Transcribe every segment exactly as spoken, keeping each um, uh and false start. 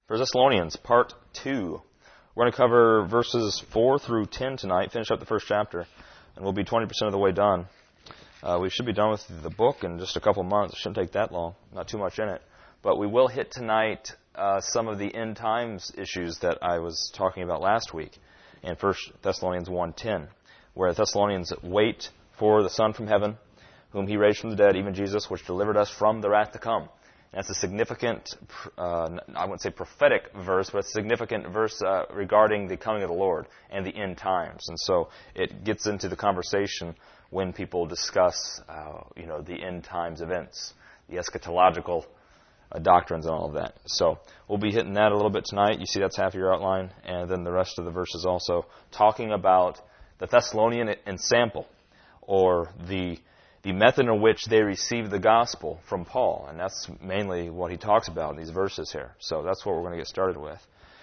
First Thessalonians, part two. We're going to cover verses four through ten tonight, finish up the first chapter, and we'll be twenty percent of the way done. Uh, we should be done with the book in just a couple months. It shouldn't take that long, not too much in it. But we will hit tonight uh, some of the end times issues that I was talking about last week in First Thessalonians one ten, where the Thessalonians wait for the Son from heaven, whom he raised from the dead, even Jesus, which delivered us from the wrath to come. That's a significant, uh, I wouldn't say prophetic verse, but a significant verse uh, regarding the coming of the Lord and the end times. And so it gets into the conversation when people discuss, uh, you know, the end times events, the eschatological uh, doctrines and all of that. So we'll be hitting that a little bit tonight. You see that's half of your outline. And then the rest of the verses also talking about the Thessalonian ensample, or the the method in which they received the gospel from Paul. And that's mainly what he talks about in these verses here. So that's what we're going to get started with.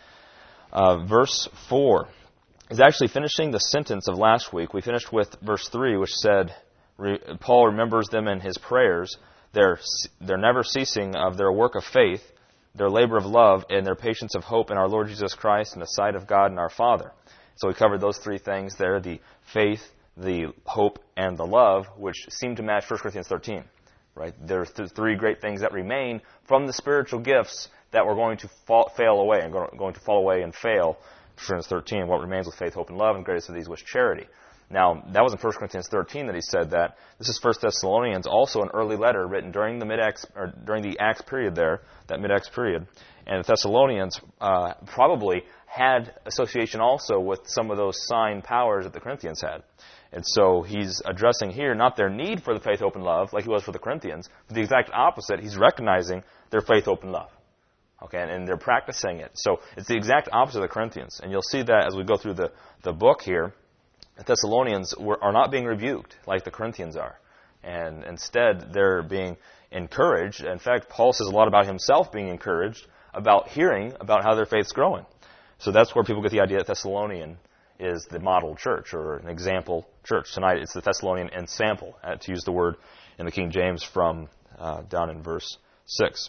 Uh, verse four is actually finishing the sentence of last week. We finished with verse three, which said, Paul remembers them in his prayers, their, their never ceasing of their work of faith, their labor of love, and their patience of hope in our Lord Jesus Christ in the sight of God and our Father. So we covered those three things there, the faith, the hope, and the love, which seem to match First Corinthians thirteen. Right? There are th- three great things that remain from the spiritual gifts that were going to fall, fail away and go- going to fall away and fail. First Corinthians thirteen, what remains with faith, hope, and love, and greatest of these was charity. Now, that was in First Corinthians thirteen that he said that. This is First Thessalonians, also an early letter written during the mid-Acts, or during the Acts period there, that mid-Acts period. And the Thessalonians uh, probably had association also with some of those sign powers that the Corinthians had. And so he's addressing here not their need for the faith, hope, and love, like he was for the Corinthians, but the exact opposite. He's recognizing their faith, hope, and love. Okay, and, and they're practicing it. So it's the exact opposite of the Corinthians. And you'll see that as we go through the, the book here. The Thessalonians were, are not being rebuked like the Corinthians are. And instead, they're being encouraged. In fact, Paul says a lot about himself being encouraged, about hearing about how their faith's growing. So that's where people get the idea that Thessalonian is the model church, or an example church. Tonight it's the Thessalonian ensample, uh, to use the word in the King James from uh, down in verse six.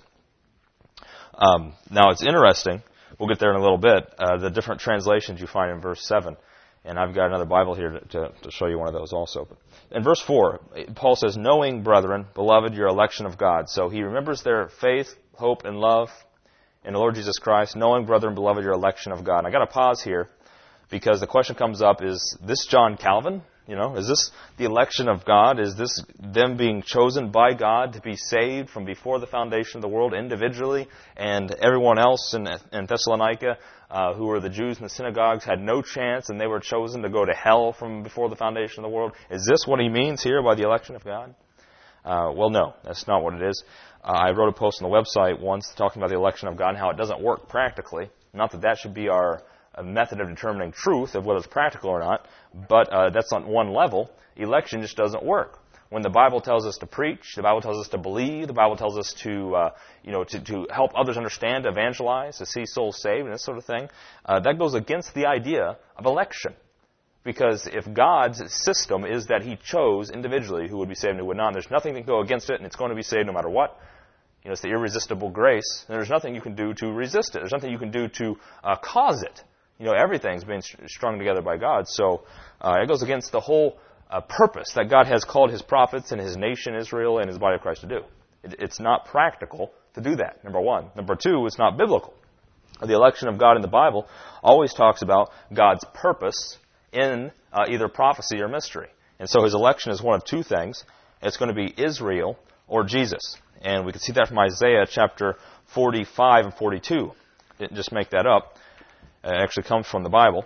Um, now it's interesting, we'll get there in a little bit, uh, the different translations you find in verse seven. And I've got another Bible here to, to, to show you one of those also. But in verse four, Paul says, knowing, brethren, beloved, your election of God. So he remembers their faith, hope, and love in the Lord Jesus Christ, knowing, brethren, beloved, your election of God. And I got to pause here, because the question comes up, is this John Calvin? You know, is this the election of God? Is this them being chosen by God to be saved from before the foundation of the world individually, and everyone else in, in Thessalonica, uh, who were the Jews in the synagogues, had no chance and they were chosen to go to hell from before the foundation of the world? Is this what he means here by the election of God? Uh, well, no, that's not what it is. Uh, I wrote a post on the website once talking about the election of God and how it doesn't work practically. Not that that should be our a method of determining truth of whether it's practical or not, but uh, that's on one level. Election just doesn't work. When the Bible tells us to preach, the Bible tells us to believe, the Bible tells us to, uh, you know, to, to help others understand, to evangelize, to see souls saved, and this sort of thing, uh, that goes against the idea of election. Because if God's system is that He chose individually who would be saved and who would not, and there's nothing that can go against it, and it's going to be saved no matter what. You know, it's the irresistible grace, and there's nothing you can do to resist it. There's nothing you can do to uh, cause it. You know, everything's being strung together by God. So uh, it goes against the whole uh, purpose that God has called His prophets and His nation, Israel, and His body of Christ to do. It, it's not practical to do that, number one. Number two, it's not biblical. The election of God in the Bible always talks about God's purpose in uh, either prophecy or mystery. And so His election is one of two things. It's going to be Israel or Jesus. And we can see that from Isaiah chapter forty-five and forty-two. Didn't just make that up. It actually comes from the Bible.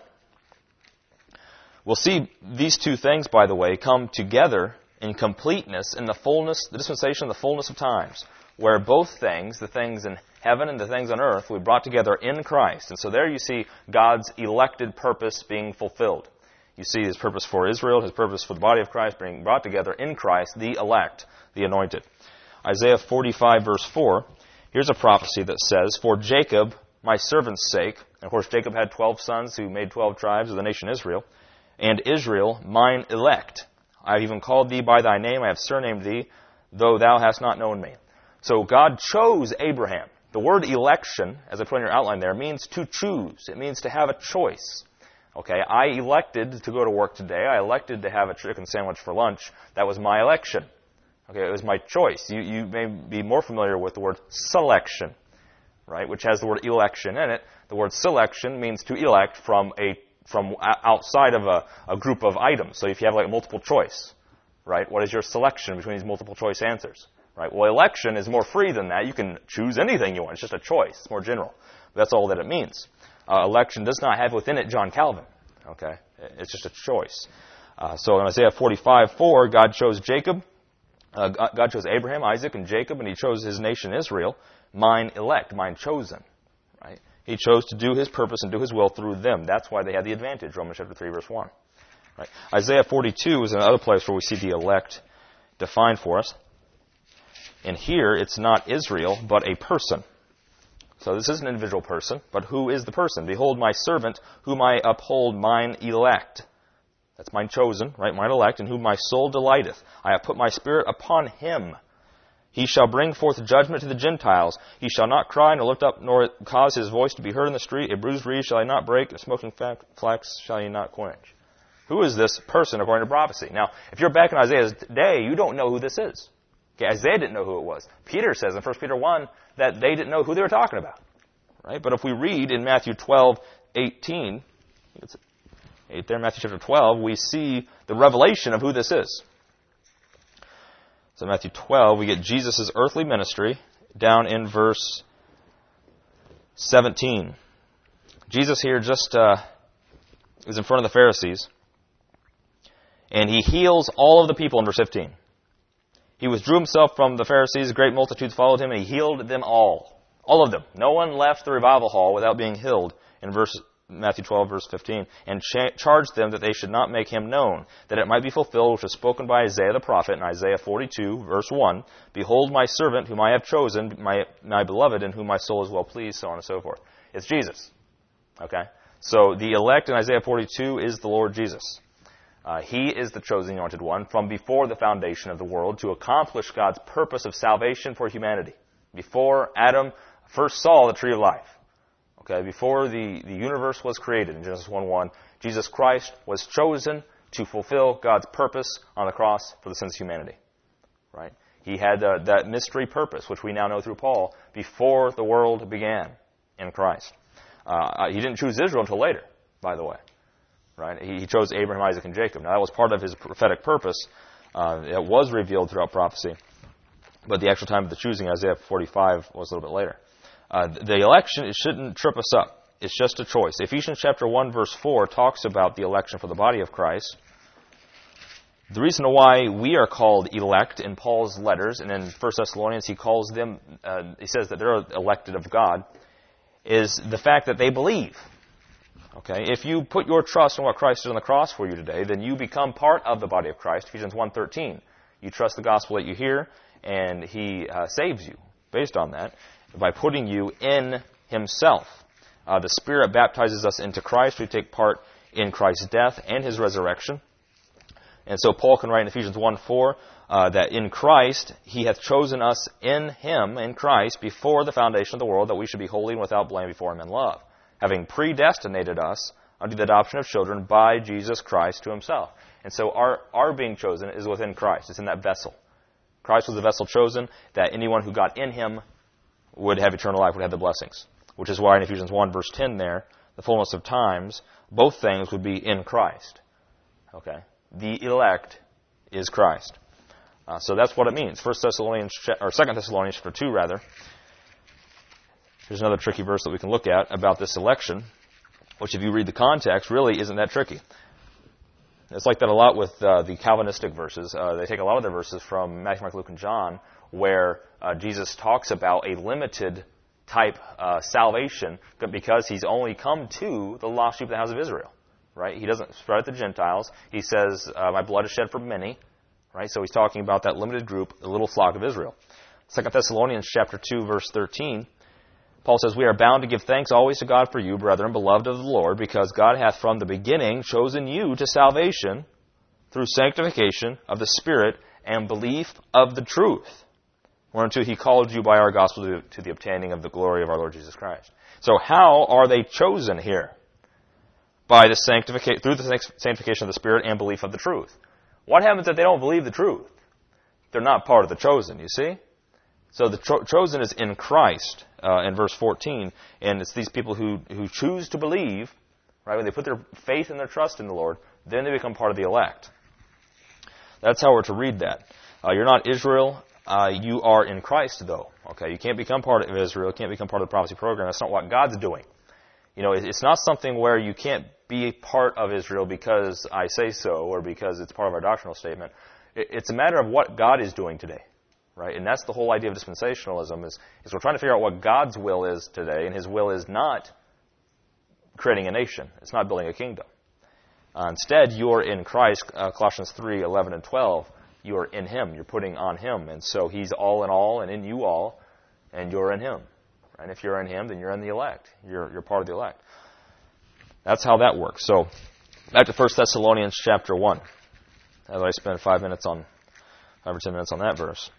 We'll see these two things, by the way, come together in completeness in the fullness, the dispensation of the fullness of times, where both things, the things in heaven and the things on earth, will be brought together in Christ. And so there you see God's elected purpose being fulfilled. You see His purpose for Israel, His purpose for the body of Christ being brought together in Christ, the elect, the anointed. Isaiah forty-five, verse four, here's a prophecy that says, for Jacob, my servant's sake, and of course Jacob had twelve sons who made twelve tribes of the nation Israel, and Israel, mine elect. I have even called thee by thy name, I have surnamed thee, though thou hast not known me. So God chose Abraham. The word election, as I put in your outline there, means to choose. It means to have a choice. Okay, I elected to go to work today. I elected to have a chicken sandwich for lunch. That was my election. Okay, it was my choice. You, you may be more familiar with the word selection, right, which has the word election in it. The word selection means to elect from a from outside of a, a group of items. So if you have like a multiple choice, right, what is your selection between these multiple choice answers? Right? Well, election is more free than that. You can choose anything you want. It's just a choice. It's more general. That's all that it means. Uh, election does not have within it John Calvin. Okay? It's just a choice. Uh, so in Isaiah forty-five four, God chose Jacob. Uh, God chose Abraham, Isaac, and Jacob, and He chose His nation Israel, mine elect, mine chosen. Right? He chose to do His purpose and do His will through them. That's why they had the advantage. Romans chapter three, verse one. Right? Isaiah forty-two is another place where we see the elect defined for us. And here, it's not Israel, but a person. So this is an individual person, but who is the person? Behold my servant, whom I uphold, mine elect. That's mine chosen, right? Mine elect, in whom my soul delighteth. I have put my spirit upon him. He shall bring forth judgment to the Gentiles. He shall not cry, nor lift up, nor cause his voice to be heard in the street. A bruised reed shall he not break, a smoking flax shall he not quench. Who is this person according to prophecy? Now, if you're back in Isaiah's day, you don't know who this is. Okay, Isaiah didn't know who it was. Peter says in First Peter one that they didn't know who they were talking about. Right? But if we read in Matthew twelve eighteen, it's eight there, Matthew chapter twelve, we see the revelation of who this is. So Matthew twelve, we get Jesus' earthly ministry down in verse seventeen. Jesus here just uh, is in front of the Pharisees, and He heals all of the people in verse fifteen. He withdrew Himself from the Pharisees. Great multitudes followed Him, and He healed them all. All of them. No one left the revival hall without being healed in verse Matthew twelve, verse fifteen. And cha- charged them that they should not make Him known, that it might be fulfilled which was spoken by Isaiah the prophet in Isaiah forty-two, verse one. Behold my servant, whom I have chosen, my, my beloved, in whom my soul is well pleased, so on and so forth. It's Jesus. Okay? So the elect in Isaiah forty-two is the Lord Jesus. Uh, he is the chosen anointed one from before the foundation of the world to accomplish God's purpose of salvation for humanity. Before Adam first saw the tree of life, okay, before the, the universe was created in Genesis one one, Jesus Christ was chosen to fulfill God's purpose on the cross for the sins of humanity. Right? He had uh, that mystery purpose, which we now know through Paul, before the world began in Christ. Uh, he didn't choose Israel until later, by the way. Right? He chose Abraham, Isaac, and Jacob. Now, that was part of His prophetic purpose. Uh, it was revealed throughout prophecy. But the actual time of the choosing, Isaiah forty-five, was a little bit later. Uh, the election, it shouldn't trip us up. It's just a choice. Ephesians chapter one, verse four talks about the election for the body of Christ. The reason why we are called elect in Paul's letters, and in First Thessalonians he calls them, uh, he says that they're elected of God, is the fact that they believe. Okay, if you put your trust in what Christ did on the cross for you today, then you become part of the body of Christ. Ephesians one thirteen. You trust the gospel that you hear, and He uh, saves you based on that by putting you in Himself. Uh, the Spirit baptizes us into Christ. We take part in Christ's death and His resurrection. And so Paul can write in Ephesians one four uh, that in Christ He hath chosen us in Him, in Christ, before the foundation of the world, that we should be holy and without blame before Him in love, having predestinated us unto the adoption of children by Jesus Christ to Himself. And so our, our being chosen is within Christ. It's in that vessel. Christ was the vessel chosen that anyone who got in Him would have eternal life, would have the blessings. Which is why in Ephesians one, verse ten there, the fullness of times, both things would be in Christ. Okay? The elect is Christ. Uh, so that's what it means. First Thessalonians, or Second Thessalonians chapter two, rather. Here's another tricky verse that we can look at about this election, which if you read the context, really isn't that tricky. It's like that a lot with uh, the Calvinistic verses. Uh, they take a lot of their verses from Matthew, Mark, Luke, and John, where uh, Jesus talks about a limited type uh, salvation because He's only come to the lost sheep of the house of Israel. Right? He doesn't spread it to Gentiles. He says, uh, my blood is shed for many. Right? So He's talking about that limited group, the little flock of Israel. Second Thessalonians chapter two, verse thirteen. Paul says, we are bound to give thanks always to God for you, brethren, beloved of the Lord, because God hath from the beginning chosen you to salvation through sanctification of the Spirit and belief of the truth. whereunto he called you by our gospel to, to the obtaining of the glory of our Lord Jesus Christ. So how are they chosen here? By the sanctification, through the sanctification of the Spirit and belief of the truth. What happens if they don't believe the truth? They're not part of the chosen, you see? So the cho- chosen is in Christ, uh, in verse fourteen, and it's these people who, who choose to believe, right? When they put their faith and their trust in the Lord, then they become part of the elect. That's how we're to read that. Uh, you're not Israel. Uh, you are in Christ, though. Okay, you can't become part of Israel. You can't become part of the prophecy program. That's not what God's doing. You know, it's not something where you can't be part of Israel because I say so or because it's part of our doctrinal statement. It's a matter of what God is doing today, right? And that's the whole idea of dispensationalism is, is we're trying to figure out what God's will is today, and His will is not creating a nation. It's not building a kingdom. Uh, instead, you're in Christ, uh, Colossians three, eleven and twelve. You're in Him. You're putting on Him. And so He's all in all and in you all, and you're in Him. And if you're in Him, then you're in the elect. You're, you're part of the elect. That's how that works. So, back to First Thessalonians chapter one. As I spend five minutes on, five or ten minutes on that verse.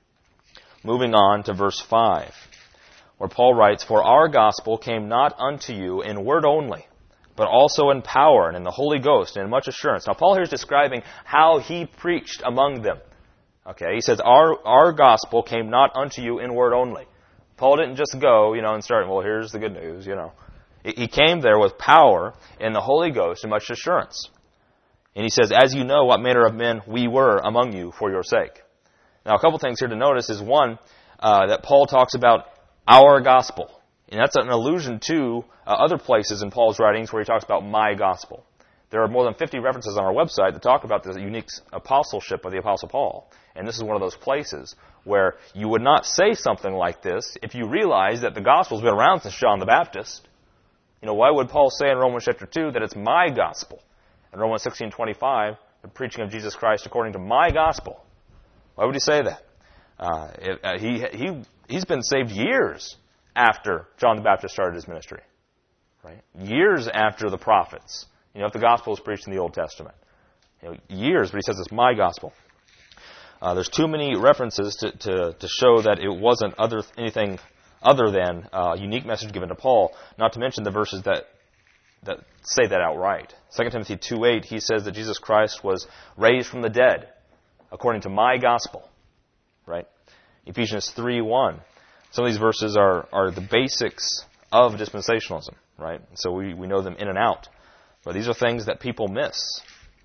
Moving on to verse five, where Paul writes, "For our gospel came not unto you in word only, but also in power and in the Holy Ghost and in much assurance." Now, Paul here is describing how he preached among them. Okay, he says, our, our gospel came not unto you in word only. Paul didn't just go, you know, and start, well, here's the good news, you know. He came there with power in the Holy Ghost and much assurance. And he says, "As you know what manner of men we were among you for your sake." Now, a couple things here to notice is, one, uh, that Paul talks about our gospel. And that's an allusion to uh, other places in Paul's writings where he talks about my gospel. There are more than fifty references on our website that talk about the unique apostleship of the Apostle Paul. And this is one of those places where you would not say something like this if you realize that the gospel's been around since John the Baptist. You know, why would Paul say in Romans chapter two that it's my gospel? In Romans sixteen twenty-five, the preaching of Jesus Christ according to my gospel. Why would he say that? Uh, it, uh, he, he, he's been saved years after John the Baptist started his ministry. Right? Years after the prophets. You know, if the gospel was preached in the Old Testament. You know, years, but he says it's my gospel. Uh, there's too many references to, to, to show that it wasn't other anything other than a uh, unique message given to Paul, not to mention the verses that that say that outright. Second Timothy two eight, he says that Jesus Christ was raised from the dead according to my gospel. Right? Ephesians three one. Some of these verses are, are the basics of dispensationalism. Right? So we, we know them in and out. But these are things that people miss.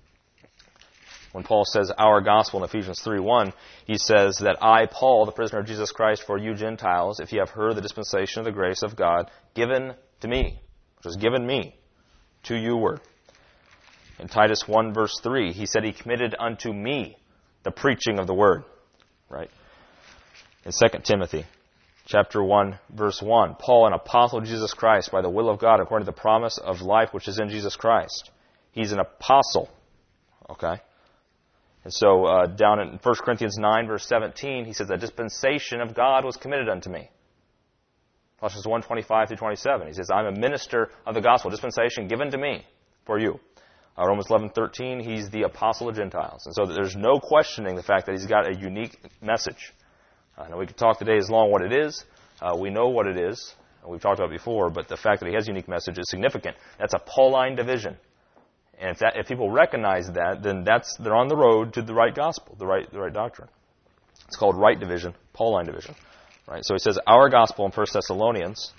When Paul says our gospel in Ephesians three one, he says that I, Paul, the prisoner of Jesus Christ, for you Gentiles, if you have heard the dispensation of the grace of God given to me, which was given me, to you word. In Titus one verse three, he said he committed unto me the preaching of the word. Right? In Second Timothy chapter one verse one, Paul, an apostle of Jesus Christ, by the will of God, according to the promise of life which is in Jesus Christ. He's an apostle. Okay? And so uh, down in First Corinthians nine, verse seventeen, he says, "The dispensation of God was committed unto me." Colossians one, twenty-five through twenty-seven, he says, "I'm a minister of the gospel, dispensation given to me for you." Uh, Romans eleven, thirteen, he's the apostle of Gentiles. And so there's no questioning the fact that he's got a unique message. Uh, now we could talk today as long what it is. Uh, we know what it is. We've talked about it before, but the fact that he has a unique message is significant. That's a Pauline division. And if, that, if people recognize that, then that's they're on the road to the right gospel, the right the right doctrine. It's called right division, Pauline division. Right? So he says, our gospel in First Thessalonians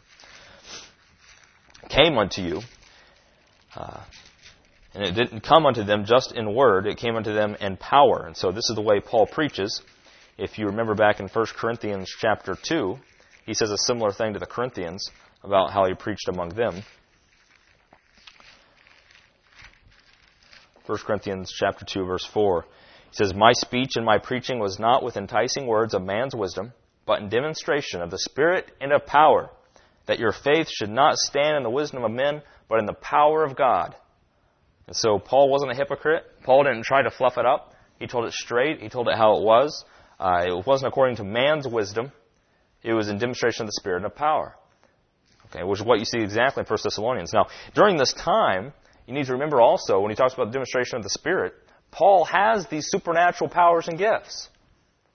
came unto you, uh, and it didn't come unto them just in word, it came unto them in power. And so this is the way Paul preaches. If you remember back in First Corinthians chapter two, he says a similar thing to the Corinthians about how he preached among them. First Corinthians chapter two, verse four. He says, "My speech and my preaching was not with enticing words of man's wisdom, but in demonstration of the Spirit and of power, that your faith should not stand in the wisdom of men, but in the power of God." And so Paul wasn't a hypocrite. Paul didn't try to fluff it up. He told it straight. He told it how it was. Uh, it wasn't according to man's wisdom. It was in demonstration of the Spirit and of power. Okay, which is what you see exactly in First Thessalonians. Now, during this time, you need to remember also, when he talks about the demonstration of the Spirit, Paul has these supernatural powers and gifts.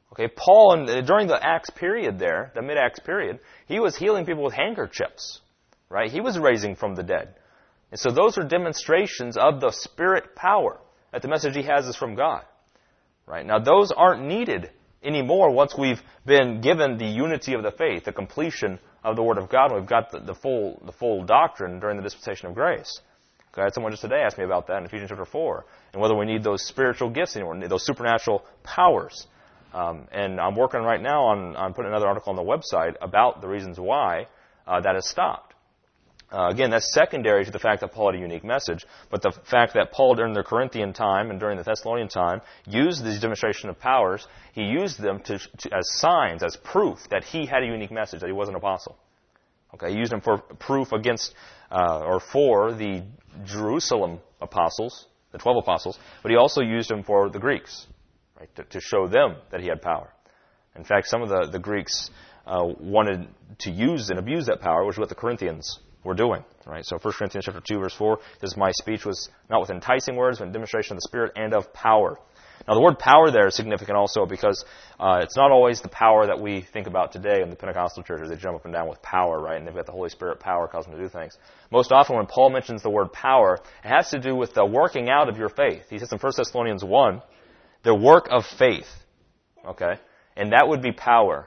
Okay, Paul, in, during the Acts period there, the mid-Acts period, he was healing people with handkerchiefs, right? He was raising from the dead. And so those are demonstrations of the Spirit power, that the message he has is from God, right? Now, those aren't needed anymore once we've been given the unity of the faith, the completion of the Word of God, and we've got the, the full the full doctrine during the dispensation of grace. Okay, I had someone just today ask me about that in Ephesians chapter four, and whether we need those spiritual gifts anymore, those supernatural powers. Um, and I'm working right now on, on putting another article on the website about the reasons why uh, that has stopped. Uh, again, that's secondary to the fact that Paul had a unique message, but the fact that Paul, during the Corinthian time and during the Thessalonian time, used these demonstration of powers, he used them to, to, as signs, as proof that he had a unique message, that he was an apostle. Okay, he used them for proof against, uh, or for the Jerusalem apostles, the twelve apostles, but he also used them for the Greeks. Right, to, to show them that he had power. In fact, some of the, the Greeks uh, wanted to use and abuse that power, which is what the Corinthians were doing. Right? So First Corinthians chapter two, verse four says, "My speech was not with enticing words, but in demonstration of the Spirit and of power." Now, the word power there is significant also because uh, it's not always the power that we think about today in the Pentecostal churches. They jump up and down with power, right? And they've got the Holy Spirit power causing them to do things. Most often when Paul mentions the word power, it has to do with the working out of your faith. He says in First Thessalonians one, the work of faith, okay? And that would be power.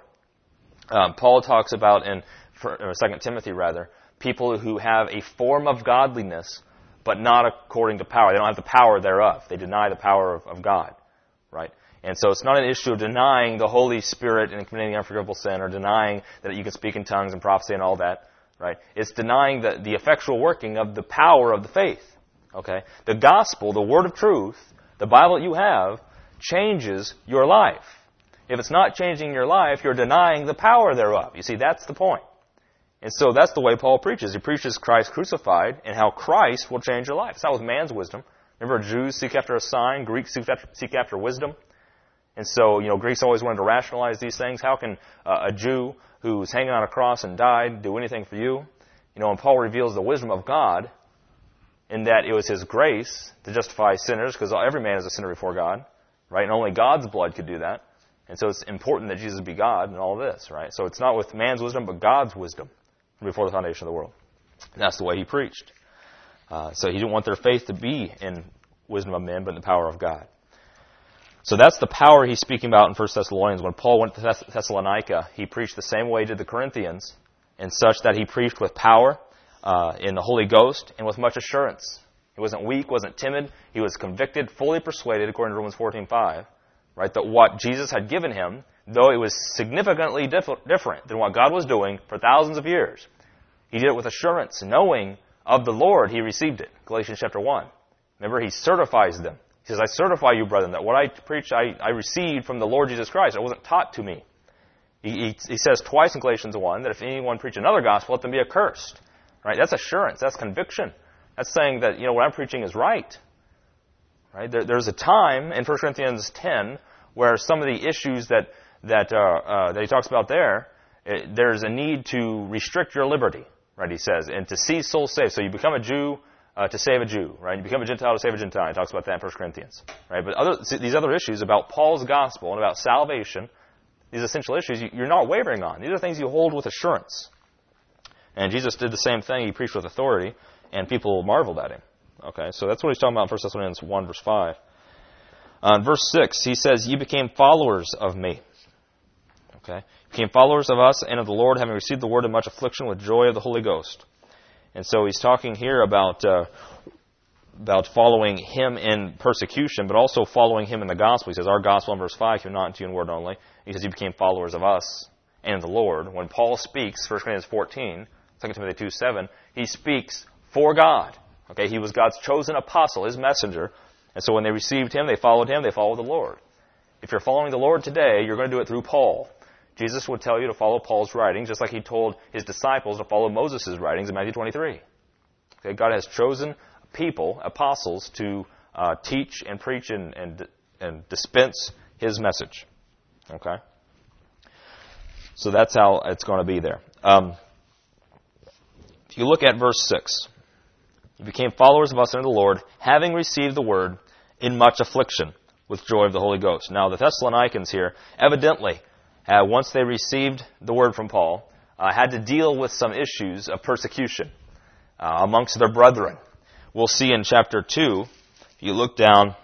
Um, Paul talks about in or Second Timothy, rather, people who have a form of godliness, but not according to power. They don't have the power thereof. They deny the power of, of God, right? And so it's not an issue of denying the Holy Spirit and committing unforgivable sin, or denying that you can speak in tongues and prophecy and all that, right? It's denying the, the effectual working of the power of the faith, okay? The gospel, the word of truth, the Bible that you have, changes your life. If it's not changing your life, you're denying the power thereof. You see, that's the point. And so that's the way Paul preaches. He preaches Christ crucified and how Christ will change your life. It's not with man's wisdom. Remember, Jews seek after a sign, Greeks seek after, seek after wisdom. And so, you know, Greeks always wanted to rationalize these things. How can uh, a Jew who's hanging on a cross and died do anything for you? You know, and Paul reveals the wisdom of God in that it was His grace to justify sinners, because every man is a sinner before God. Right? And only God's blood could do that. And so it's important that Jesus be God and all this, right? So it's not with man's wisdom, but God's wisdom before the foundation of the world. And that's the way he preached. Uh, so he didn't want their faith to be in wisdom of men, but in the power of God. So that's the power he's speaking about in First Thessalonians. When Paul went to Thess- Thessalonica, he preached the same way he did the Corinthians, in such that he preached with power uh, in the Holy Ghost and with much assurance. He wasn't weak, wasn't timid. He was convicted, fully persuaded, according to Romans fourteen five, right, that what Jesus had given him, though it was significantly diff- different than what God was doing for thousands of years, he did it with assurance, knowing of the Lord he received it. Galatians chapter one. Remember, he certifies them. He says, "I certify you, brethren, that what I preach I, I received from the Lord Jesus Christ. It wasn't taught to me." He, he, he says twice in Galatians one that if anyone preach another gospel, let them be accursed. Right? That's assurance. That's conviction. That's saying that, you know, what I'm preaching is right. Right? There, there's a time in First Corinthians ten where some of the issues that that uh, uh, that he talks about there, it, there's a need to restrict your liberty. Right? He says, and to see souls saved. So you become a Jew uh, to save a Jew. Right? You become a Gentile to save a Gentile. He talks about that in First Corinthians. Right? But other, these other issues about Paul's gospel and about salvation, these essential issues, you're not wavering on. These are things you hold with assurance. And Jesus did the same thing. He preached with authority. And people marveled at him. Okay, so that's what he's talking about in First Thessalonians one, verse five. Uh, in verse six, he says, "You became followers of me." Okay, "You became followers of us and of the Lord, having received the word in much affliction with joy of the Holy Ghost." And so he's talking here about uh, about following him in persecution, but also following him in the gospel. He says, our gospel in verse five came not unto you in word only. He says, "You became followers of us and of the Lord." When Paul speaks, First Corinthians fourteen, Second Timothy two seven, he speaks for God. Okay, he was God's chosen apostle, his messenger. And so when they received him, they followed him, they followed the Lord. If you're following the Lord today, you're going to do it through Paul. Jesus would tell you to follow Paul's writings, just like he told his disciples to follow Moses' writings in Matthew twenty-three. Okay, God has chosen people, apostles, to uh, teach and preach and, and, and dispense his message. Okay? So that's how it's going to be there. Um, if you look at verse six, "You became followers of us under the Lord, having received the word in much affliction with joy of the Holy Ghost. Now, the Thessalonians here, evidently, uh, once they received the word from Paul, uh, had to deal with some issues of persecution uh, amongst their brethren. We'll see in chapter two, if you look down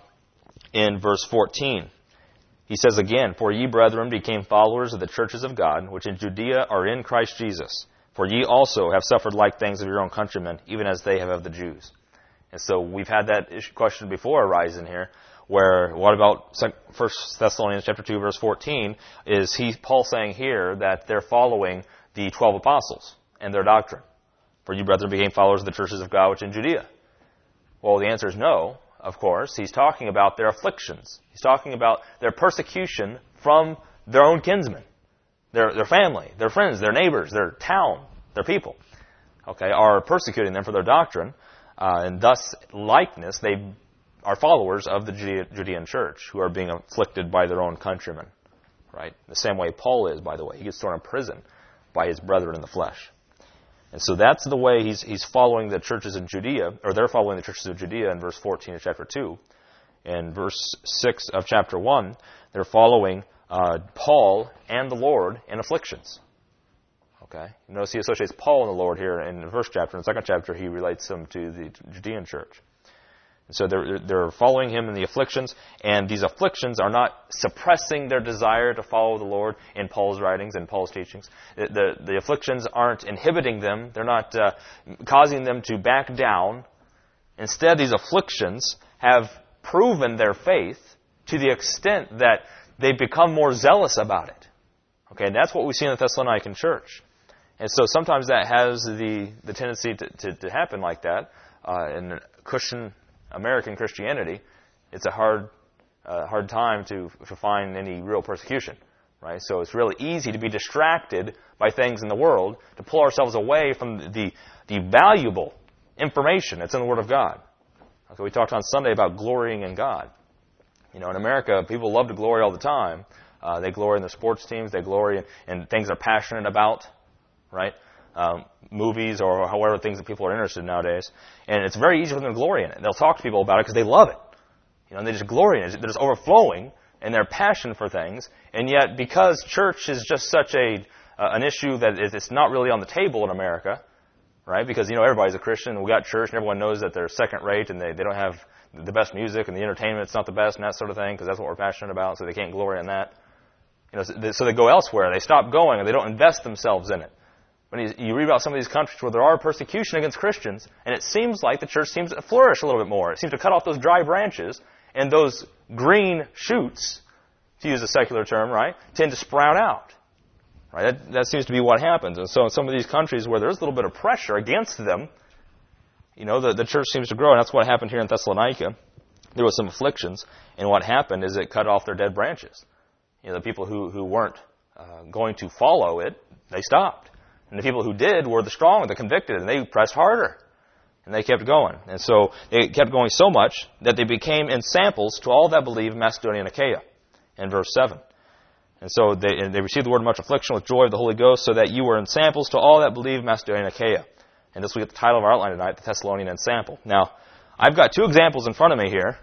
in verse fourteen, he says again, "For ye, brethren, became followers of the churches of God, which in Judea are in Christ Jesus. For ye also have suffered like things of your own countrymen, even as they have of the Jews." And so we've had that issue, question before arise in here, where what about First Thessalonians chapter two, verse fourteen? Is he Paul saying here that they're following the twelve apostles and their doctrine? "For you, brethren, became followers of the churches of God which in Judea." Well, the answer is no, of course. He's talking about their afflictions. He's talking about their persecution from their own kinsmen, their their family, their friends, their neighbors, their town, their people. Okay, are persecuting them for their doctrine, uh, and thus likeness they are followers of the Judean church who are being afflicted by their own countrymen. Right, the same way Paul is, by the way. He gets thrown in prison by his brethren in the flesh. And so that's the way he's he's following the churches in Judea, or they're following the churches of Judea in verse fourteen of chapter two. In verse six of chapter one, they're following uh, Paul and the Lord in afflictions. Okay? You notice he associates Paul and the Lord here in the first chapter. In the second chapter, he relates them to the Judean church. And so they're, they're following him in the afflictions, and these afflictions are not suppressing their desire to follow the Lord in Paul's writings and Paul's teachings. The, the, the afflictions aren't inhibiting them. They're not uh, causing them to back down. Instead, these afflictions have proven their faith to the extent that they become more zealous about it. Okay, and that's what we see in the Thessalonican church. And so sometimes that has the, the tendency to, to, to happen like that. Uh, in Christian American Christianity, it's a hard uh, hard time to, to find any real persecution, right? So it's really easy to be distracted by things in the world, to pull ourselves away from the the valuable information that's in the Word of God. Okay, we talked on Sunday about glorying in God. You know, in America, people love to glory all the time. Uh, they glory in their sports teams. They glory in, in things they're passionate about, right? Um, movies or however things that people are interested in nowadays. And it's very easy for them to glory in it. They'll talk to people about it because they love it. You know, and they just glory in it. They're just overflowing in their passion for things. And yet, because church is just such a uh, an issue that it's not really on the table in America, right? Because, you know, everybody's a Christian, and we got church, and everyone knows that they're second rate, and they, they don't have the best music, and the entertainment's not the best, and that sort of thing, because that's what we're passionate about, so they can't glory in that. You know, so they, so they go elsewhere. They stop going, and they don't invest themselves in it. When you, you read about some of these countries where there are persecution against Christians, and it seems like the church seems to flourish a little bit more. It seems to cut off those dry branches, and those green shoots, to use a secular term, right, tend to sprout out. Right? That, that seems to be what happens. And so in some of these countries where there's a little bit of pressure against them, you know, the, the church seems to grow. And that's what happened here in Thessalonica. There was some afflictions, and what happened is it cut off their dead branches. You know, the people who, who weren't uh, going to follow it, they stopped. And the people who did were the strong, the convicted, and they pressed harder. And they kept going. And so they kept going so much that they became ensamples to all that believe in Macedonia and Achaia, in verse seven. And so they, and they received the word of much affliction with joy of the Holy Ghost, so that you were ensamples to all that believe in Macedonia and Achaia. And this will get the title of our outline tonight, the Thessalonian ensample. Now, I've got two examples in front of me here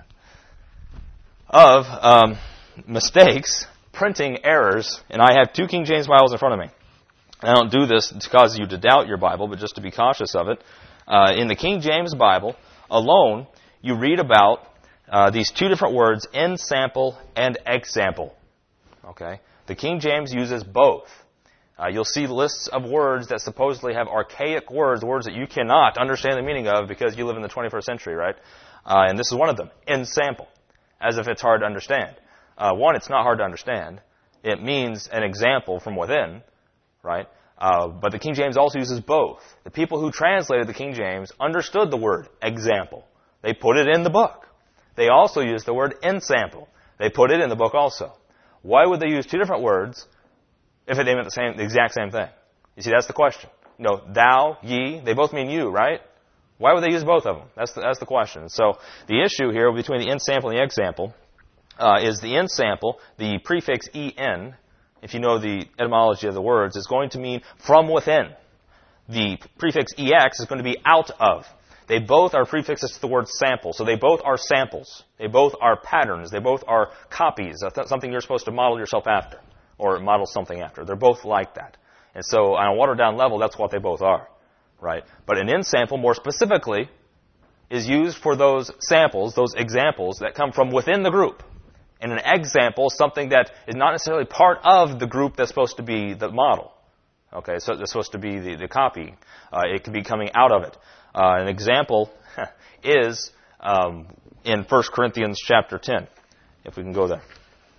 of um, mistakes, printing errors, and I have two King James Bibles in front of me. And I don't do this to cause you to doubt your Bible, but just to be cautious of it. Uh, in the King James Bible alone, you read about uh, these two different words, ensample and example. Okay? The King James uses both. Uh, you'll see lists of words that supposedly have archaic words, words that you cannot understand the meaning of because you live in the twenty-first century, right? Uh, and this is one of them, ensample, as if it's hard to understand. Uh, one, it's not hard to understand. It means an example from within, right? Uh, but the King James also uses both. The people who translated the King James understood the word example. They put it in the book. They also used the word ensample. They put it in the book also. Why would they use two different words if they meant the same, the exact same thing? You see, that's the question. You know, thou, ye, they both mean you, right? Why would they use both of them? That's the, that's the question. So the issue here between the ensample and the example uh, is the ensample, the prefix en, if you know the etymology of the words, is going to mean from within. The prefix ex is going to be out of. They both are prefixes to the word sample. So they both are samples. They both are patterns. They both are copies of something you're supposed to model yourself after or model something after. They're both like that. And so on a watered-down level, that's what they both are, right? But an in-sample, more specifically, is used for those samples, those examples that come from within the group. And an example is something that is not necessarily part of the group that's supposed to be the model. Okay, so it's supposed to be the, the copy. Uh, it could be coming out of it. Uh, an example is um, in First Corinthians chapter ten, if we can go there.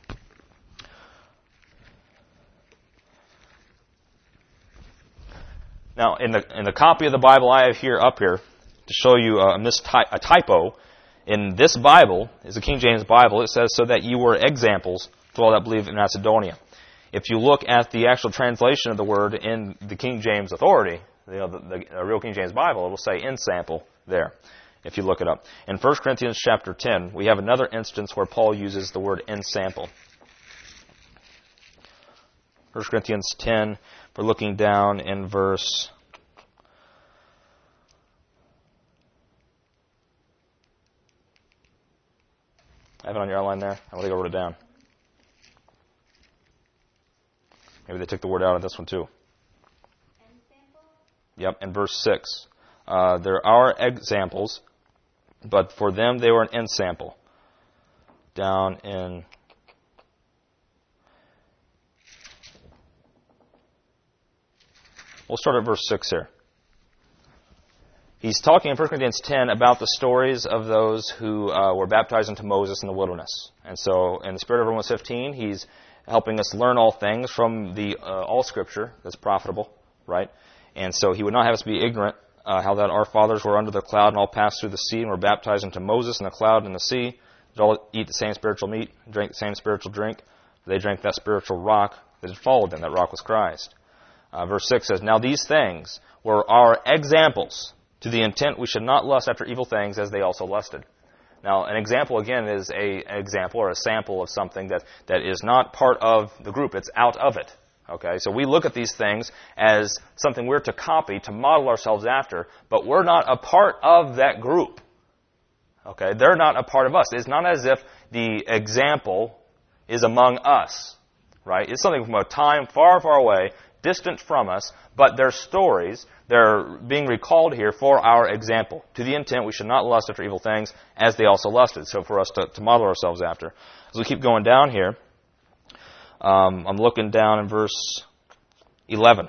Now, in the in the copy of the Bible I have here up here, to show you a, mistype, a typo, in this Bible, is the King James Bible, it says, so that you were examples to all that believe in Macedonia. If you look at the actual translation of the word in the King James Authority, you know, the, the, the real King James Bible, it will say ensample there, if you look it up. In First Corinthians chapter ten, we have another instance where Paul uses the word ensample. First Corinthians ten, we're looking down in verse... I have it on your outline there. I don't think I wrote it down. Maybe they took the word out of this one too. Ensample? Yep, in verse six. Uh, there are examples, but for them they were an ensample. Down in... We'll start at verse six here. He's talking in First Corinthians ten about the stories of those who uh, were baptized into Moses in the wilderness. And so in the spirit of Romans fifteen, he's helping us learn all things from the uh, all Scripture that's profitable, right? And so he would not have us be ignorant uh, how that our fathers were under the cloud and all passed through the sea and were baptized into Moses in the cloud and the sea. They all eat the same spiritual meat, drink the same spiritual drink. They drank that spiritual rock that had followed them. That rock was Christ. Uh, verse six says, now these things were our examples, to the intent we should not lust after evil things as they also lusted. Now, an example, again, is a, an example or a sample of something that, that is not part of the group. It's out of it. Okay, so we look at these things as something we're to copy, to model ourselves after, but we're not a part of that group. Okay, they're not a part of us. It's not as if the example is among us, right? It's something from a time far, far away, distant from us, but their stories, they're being recalled here for our example, to the intent we should not lust after evil things as they also lusted, so for us to, to model ourselves after. As we keep going down here, um, I'm looking down in verse eleven.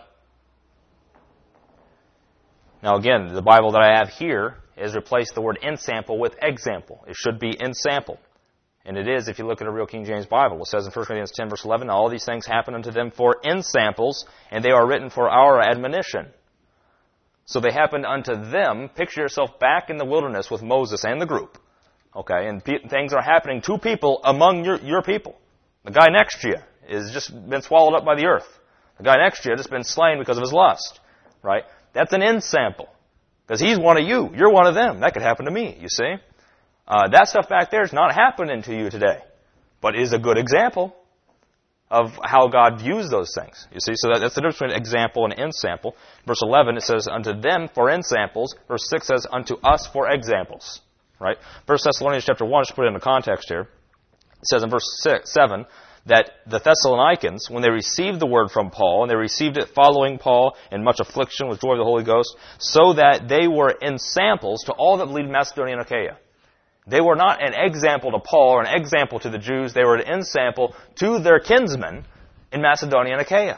Now again, the Bible that I have here has replaced the word ensample with example. It should be ensample. And it is, if you look at a real King James Bible. It says in First Corinthians ten, verse eleven, all these things happen unto them for ensamples, and they are written for our admonition. So they happened unto them. Picture yourself back in the wilderness with Moses and the group. Okay, and pe- things are happening to people among your, your people. The guy next to you has just been swallowed up by the earth. The guy next to you has just been slain because of his lust. Right? That's an ensample. Because he's one of you. You're one of them. That could happen to me, you see. Uh, that stuff back there is not happening to you today, but is a good example of how God views those things. You see, so that, that's the difference between example and ensample. Verse eleven, it says, unto them for ensamples. Verse six says, unto us for examples. Right? First Thessalonians chapter one, just put it into context here. It says in verse six, seven, that the Thessalonians, when they received the word from Paul, and they received it following Paul in much affliction with joy of the Holy Ghost, so that they were ensamples to all that believed in Macedonia and Achaia. They were not an example to Paul or an example to the Jews. They were an ensample to their kinsmen in Macedonia and Achaia.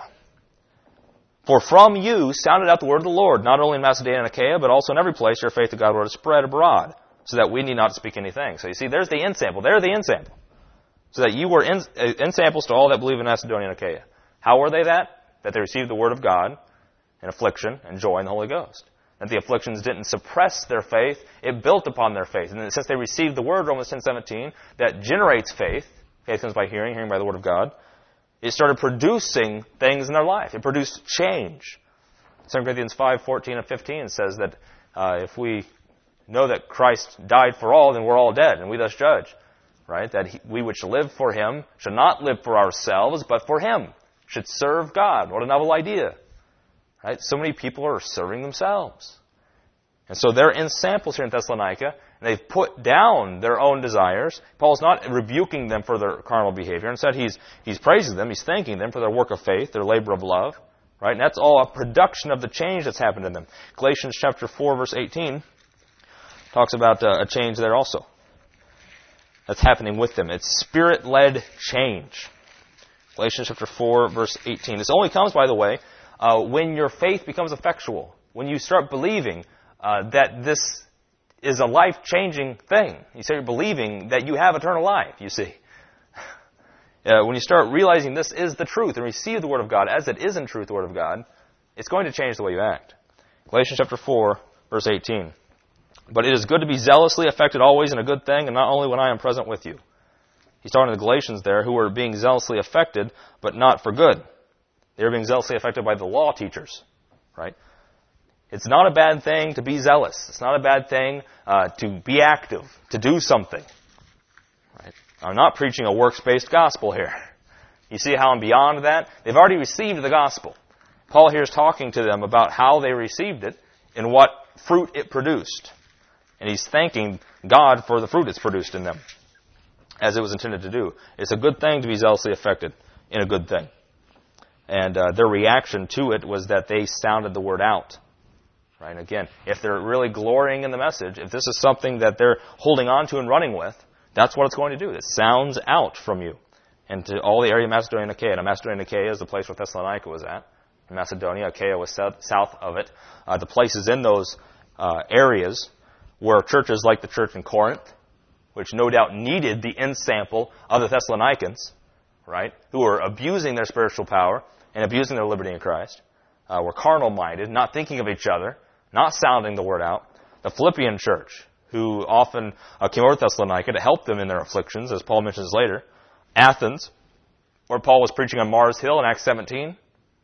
For from you sounded out the word of the Lord, not only in Macedonia and Achaia, but also in every place your faith to God was spread abroad, so that we need not speak anything. So you see, there's the ensample. They're the ensample. So that you were ensamples to all that believe in Macedonia and Achaia. How were they that? That they received the word of God in affliction and joy in the Holy Ghost. That the afflictions didn't suppress their faith, it built upon their faith. And since they received the word, Romans ten seventeen, that generates faith, faith comes by hearing, hearing by the word of God, it started producing things in their life. It produced change. Second Corinthians five, fourteen and fifteen says that uh, if we know that Christ died for all, then we're all dead, and we thus judge. Right? That he, we which live for Him should not live for ourselves, but for Him. Should serve God. What a novel idea. Right? So many people are serving themselves. And so they're in samples here in Thessalonica, and they've put down their own desires. Paul's not rebuking them for their carnal behavior. Instead, he's he's praising them, he's thanking them for their work of faith, their labor of love. Right? And that's all a production of the change that's happened in them. Galatians chapter four, verse eighteen, talks about uh, a change there also that's happening with them. It's Spirit-led change. Galatians chapter four, verse eighteen. This only comes, by the way, uh, when your faith becomes effectual. When you start believing uh, that this is a life-changing thing. You start believing that you have eternal life, you see. Uh, when you start realizing this is the truth and receive the Word of God as it is in truth the Word of God, it's going to change the way you act. Galatians chapter four, verse eighteen. But it is good to be zealously affected always in a good thing, and not only when I am present with you. He's talking to the Galatians there who were being zealously affected, but not for good. They were being zealously affected by the law teachers, right? It's not a bad thing to be zealous. It's not a bad thing uh, to be active, to do something. Right? I'm not preaching a works-based gospel here. You see how I'm beyond that? They've already received the gospel. Paul here is talking to them about how they received it and what fruit it produced. And he's thanking God for the fruit it's produced in them, as it was intended to do. It's a good thing to be zealously affected in a good thing. And uh, their reaction to it was that they sounded the word out. Right? And again, if they're really glorying in the message, if this is something that they're holding on to and running with, that's what it's going to do. It sounds out from you. And to all the area of Macedonia and Achaia. Now, Macedonia and Achaia is the place where Thessalonica was at. In Macedonia, Achaia was south, south of it. Uh, the places in those uh, areas were churches like the church in Corinth, which no doubt needed the ensample of the Thessalonians, right, who were abusing their spiritual power and abusing their liberty in Christ, uh, were carnal-minded, not thinking of each other, not sounding the word out. The Philippian church, who often uh, came over to Thessalonica to help them in their afflictions, as Paul mentions later. Athens, where Paul was preaching on Mars Hill in Acts seventeen,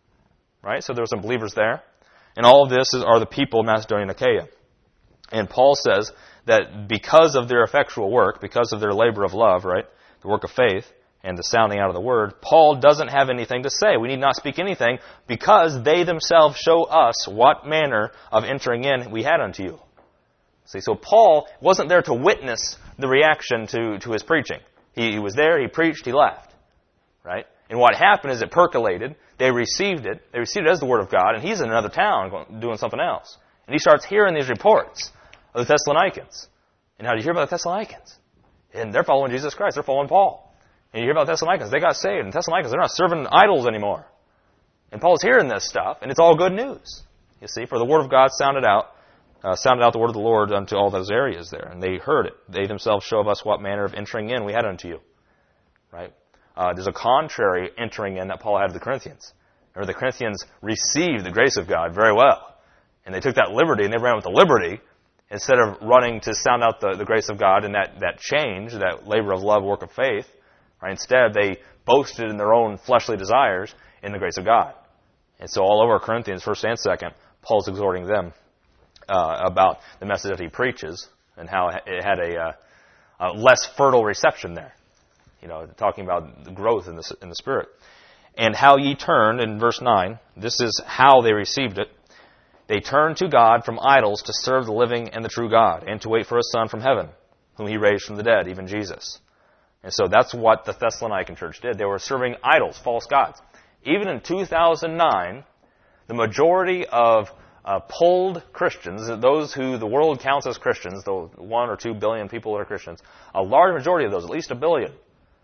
right, so there were some believers there. And all of this is, are the people of Macedonia and Achaia. And Paul says that because of their effectual work, because of their labor of love, right, the work of faith, and the sounding out of the word, Paul doesn't have anything to say. We need not speak anything because they themselves show us what manner of entering in we had unto you. See, so Paul wasn't there to witness the reaction to, to his preaching. He, he was there, he preached, he left. Right? And what happened is it percolated. They received it. They received it as the word of God, and he's in another town going, doing something else. And he starts hearing these reports of the Thessalonians. And how do you hear about the Thessalonians? And they're following Jesus Christ. They're following Paul. And you hear about Thessalonians. They got saved. And Thessalonians, they're not serving idols anymore. And Paul's hearing this stuff, and it's all good news. You see, for the word of God sounded out, uh, sounded out the word of the Lord unto all those areas there. And they heard it. They themselves show of us what manner of entering in we had unto you. Right? Uh, there's a contrary entering in that Paul had to the Corinthians. Or the Corinthians received the grace of God very well. And they took that liberty, and they ran with the liberty, instead of running to sound out the, the grace of God and that, that change, that labor of love, work of faith. Right? Instead, they boasted in their own fleshly desires in the grace of God. And so all over Corinthians, first and second, Paul's exhorting them uh, about the message that he preaches and how it had a, uh, a less fertile reception there. You know, talking about the growth in the, in the Spirit. And how ye turned, in verse nine, this is how they received it. They turned to God from idols to serve the living and the true God, and to wait for a Son from heaven, whom he raised from the dead, even Jesus. And so that's what the Thessalonican church did. They were serving idols, false gods. Even in two thousand nine, the majority of uh, polled Christians, those who the world counts as Christians, the one or two billion people that are Christians, a large majority of those, at least a billion,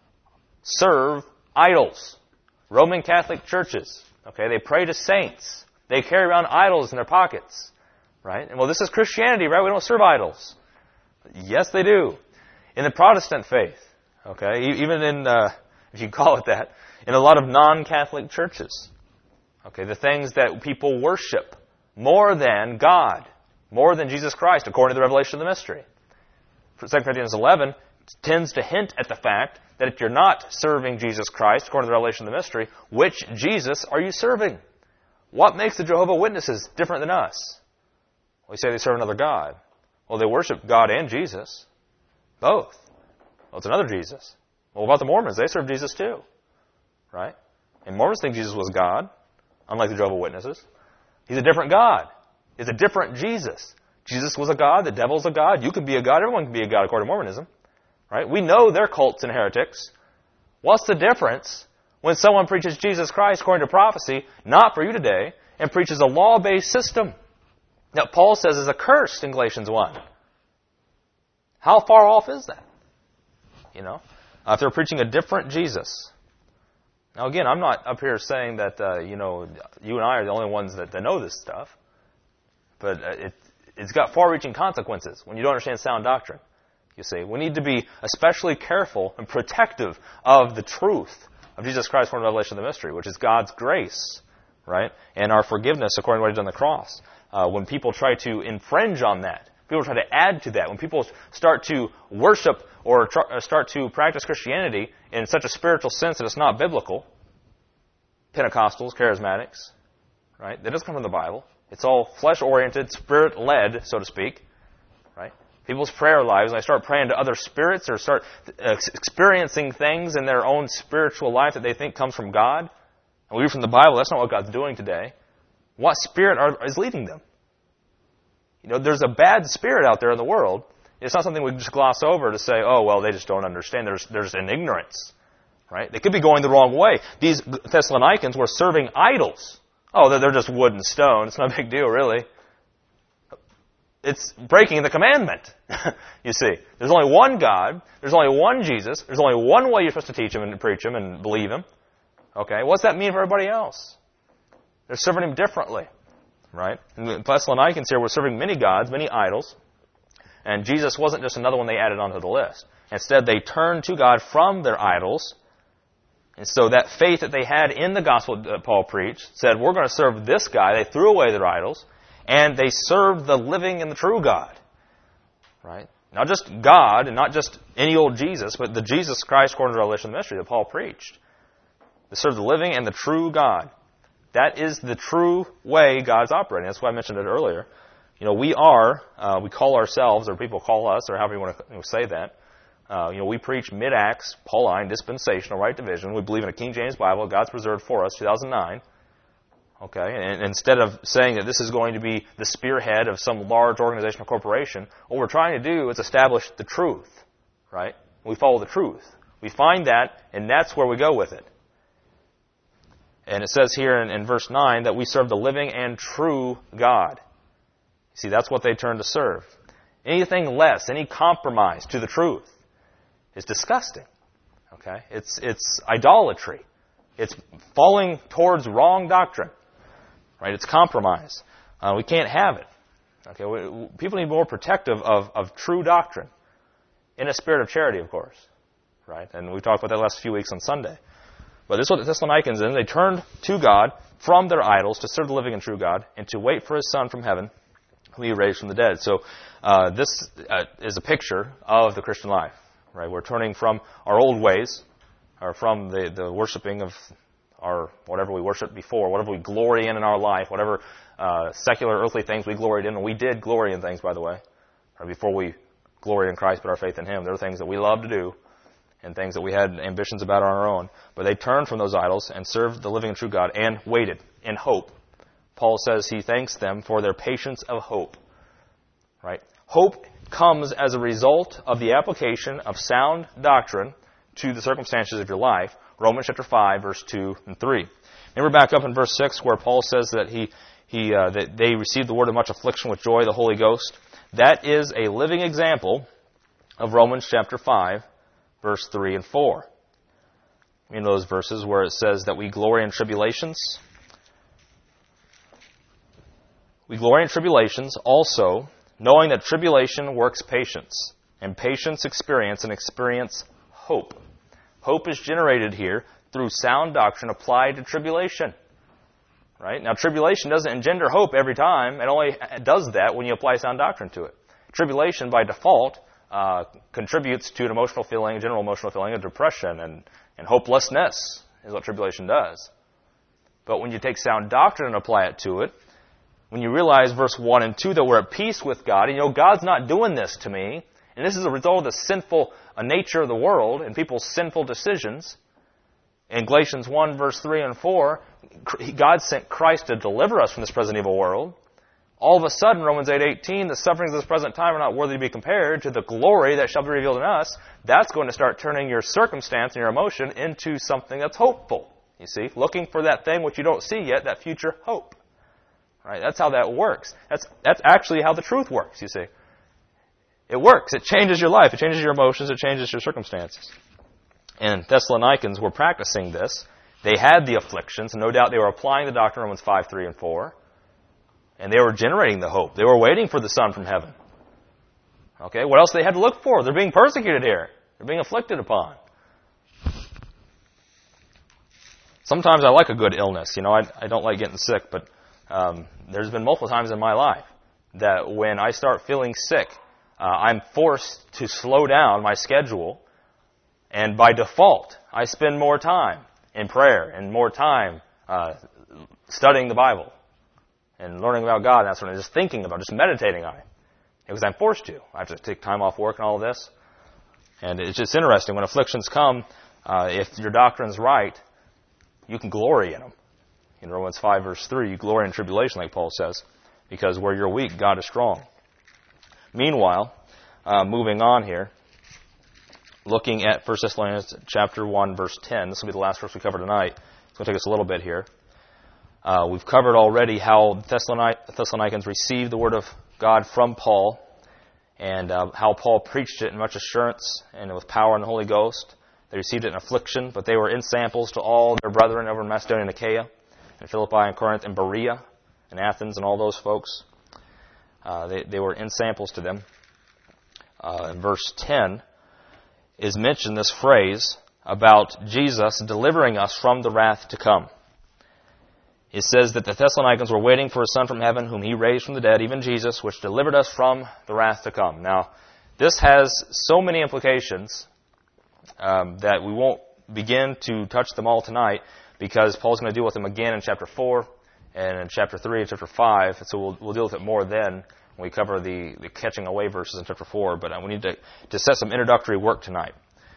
serve idols. Roman Catholic churches. Okay, they pray to saints. They carry around idols in their pockets. Right? And well, this is Christianity, right? We don't serve idols. Yes, they do. In the Protestant faith, okay, even in, uh, if you call it that, in a lot of non-Catholic churches, okay, the things that people worship more than God, more than Jesus Christ, according to the revelation of the mystery. Second Corinthians eleven tends to hint at the fact that if you're not serving Jesus Christ, according to the revelation of the mystery, which Jesus are you serving? What makes the Jehovah's Witnesses different than us? We say they serve another God. Well, they worship God and Jesus. Both. Well, it's another Jesus. Well, what about the Mormons? They serve Jesus too. Right? And Mormons think Jesus was God, unlike the Jehovah's Witnesses. He's a different God. He's a different Jesus. Jesus was a god. The devil's a god. You can be a god. Everyone can be a god according to Mormonism. Right? We know they're cults and heretics. What's the difference when someone preaches Jesus Christ according to prophecy, not for you today, and preaches a law-based system that Paul says is accursed in Galatians one? How far off is that? You know, uh, if they're preaching a different Jesus. Now, again, I'm not up here saying that, uh, you know, you and I are the only ones that, that know this stuff. But uh, it, it's got far-reaching consequences when you don't understand sound doctrine. You see, we need to be especially careful and protective of the truth of Jesus Christ according to Revelation of the mystery, which is God's grace, right, and our forgiveness according to what He did on the cross. Uh, when people try to infringe on that, people try to add to that, when people start to worship or tr- start to practice Christianity in such a spiritual sense that it's not biblical, Pentecostals, charismatics, right, that doesn't come from the Bible. It's all flesh-oriented, spirit-led, so to speak, right? People's prayer lives, and they start praying to other spirits or start experiencing things in their own spiritual life that they think comes from God. And we read from the Bible, that's not what God's doing today. What spirit are, is leading them? You know, there's a bad spirit out there in the world. It's not something we just gloss over to say, oh, well, they just don't understand. There's, there's an ignorance, right? They could be going the wrong way. These Thessalonians were serving idols. Oh, they're just wood and stone. It's not a big deal, really. It's breaking the commandment. You see, there's only one God. There's only one Jesus. There's only one way you're supposed to teach Him and preach Him and believe Him. Okay, what's that mean for everybody else? They're serving Him differently, right? And the Thessalonians here were serving many gods, many idols, and Jesus wasn't just another one they added onto the list. Instead, they turned to God from their idols, and so that faith that they had in the gospel that Paul preached said, we're going to serve this guy. They threw away their idols, and they served the living and the true God, right? Not just God, and not just any old Jesus, but the Jesus Christ according to Revelation of the mystery that Paul preached. They serve the living and the true God. That is the true way God's operating. That's why I mentioned it earlier. You know, we are, uh, we call ourselves, or people call us, or however you want to you know, say that. Uh, you know, we preach mid-Acts, Pauline, dispensational, right division. We believe in a King James Bible, God's preserved for us, two thousand nine. Okay, and instead of saying that this is going to be the spearhead of some large organization or corporation, what we're trying to do is establish the truth, right? We follow the truth. We find that, and that's where we go with it. And it says here in, in verse nine that we serve the living and true God. See, that's what they turn to serve. Anything less, any compromise to the truth is disgusting. Okay? It's, it's idolatry. It's falling towards wrong doctrine. Right? It's compromise. Uh, we can't have it. Okay? We, people need more protective of, of true doctrine. In a spirit of charity, of course. Right? And we talked about that the last few weeks on Sunday. But this is what the Thessalonians did. They turned to God from their idols to serve the living and true God and to wait for His Son from heaven, whom He raised from the dead. So uh, this uh, is a picture of the Christian life. Right? We're turning from our old ways, or from the, the worshiping of our whatever we worshipped before, whatever we glory in in our life, whatever uh, secular earthly things we gloried in. And we did glory in things, by the way. Or before we gloried in Christ, put our faith in Him. There are things that we love to do and things that we had ambitions about on our own. But they turned from those idols and served the living and true God and waited in hope. Paul says he thanks them for their patience of hope. Right? Hope comes as a result of the application of sound doctrine to the circumstances of your life. Romans chapter five, verse two and three. Remember back up in verse six where Paul says that he he uh, that they received the word of much affliction with joy, the Holy Ghost. That is a living example of Romans chapter five, verse three and four. In those verses where it says that we glory in tribulations. We glory in tribulations also, knowing that tribulation works patience, and patience experience, and experience hope. Hope is generated here through sound doctrine applied to tribulation. Right? Now, tribulation doesn't engender hope every time. It only does that when you apply sound doctrine to it. Tribulation, by default, uh, contributes to an emotional feeling, a general emotional feeling of depression and, and hopelessness is what tribulation does. But when you take sound doctrine and apply it to it, when you realize verse one and two that we're at peace with God, and you know God's not doing this to me, and this is a result of the sinful uh, nature of the world and people's sinful decisions. In Galatians one, verse three and four, God sent Christ to deliver us from this present evil world. all of a sudden, Romans eight eighteen, the sufferings of this present time are not worthy to be compared to the glory that shall be revealed in us. That's going to start turning your circumstance and your emotion into something that's hopeful. You see, looking for that thing which you don't see yet, that future hope. Right? That's how that works. That's that's actually how the truth works, you see. It works. It changes your life. It changes your emotions. It changes your circumstances. And Thessalonians were practicing this. They had the afflictions, and no doubt they were applying the doctrine of Romans five, three, and four. And they were generating the hope. They were waiting for the Son from heaven. Okay, what else they had to look for? They're being persecuted here. They're being afflicted upon. Sometimes I like a good illness. You know, I, I don't like getting sick, but um, there's been multiple times in my life that when I start feeling sick, uh, I'm forced to slow down my schedule, and by default, I spend more time in prayer and more time uh, studying the Bible and learning about God, and that's what I'm just thinking about, just meditating on it. Because I'm forced to. I have to take time off work and all of this. And it's just interesting. When afflictions come, uh, if your doctrine's right, you can glory in them. In Romans five, verse three, you glory in tribulation, like Paul says, because where you're weak, God is strong. Meanwhile, uh, moving on here, looking at First Thessalonians chapter one, verse ten. This will be the last verse we cover tonight. It's going to take us a little bit here. Uh, we've covered already how the Thessalonians received the word of God from Paul, and uh, how Paul preached it in much assurance and with power in the Holy Ghost. They received it in affliction, but they were in samples to all their brethren over in Macedonia and Achaia, and Philippi and Corinth and Berea and Athens and all those folks. Uh, they, they were in samples to them. Uh, in verse ten is mentioned this phrase about Jesus delivering us from the wrath to come. It says that the Thessalonians were waiting for a Son from heaven, whom He raised from the dead, even Jesus, which delivered us from the wrath to come. Now, this has so many implications um, that we won't begin to touch them all tonight, because Paul's going to deal with them again in chapter four, and in chapter three, and chapter five. And so we'll, we'll deal with it more then when we cover the, the catching away verses in chapter four. But uh, we need to, to set some introductory work tonight.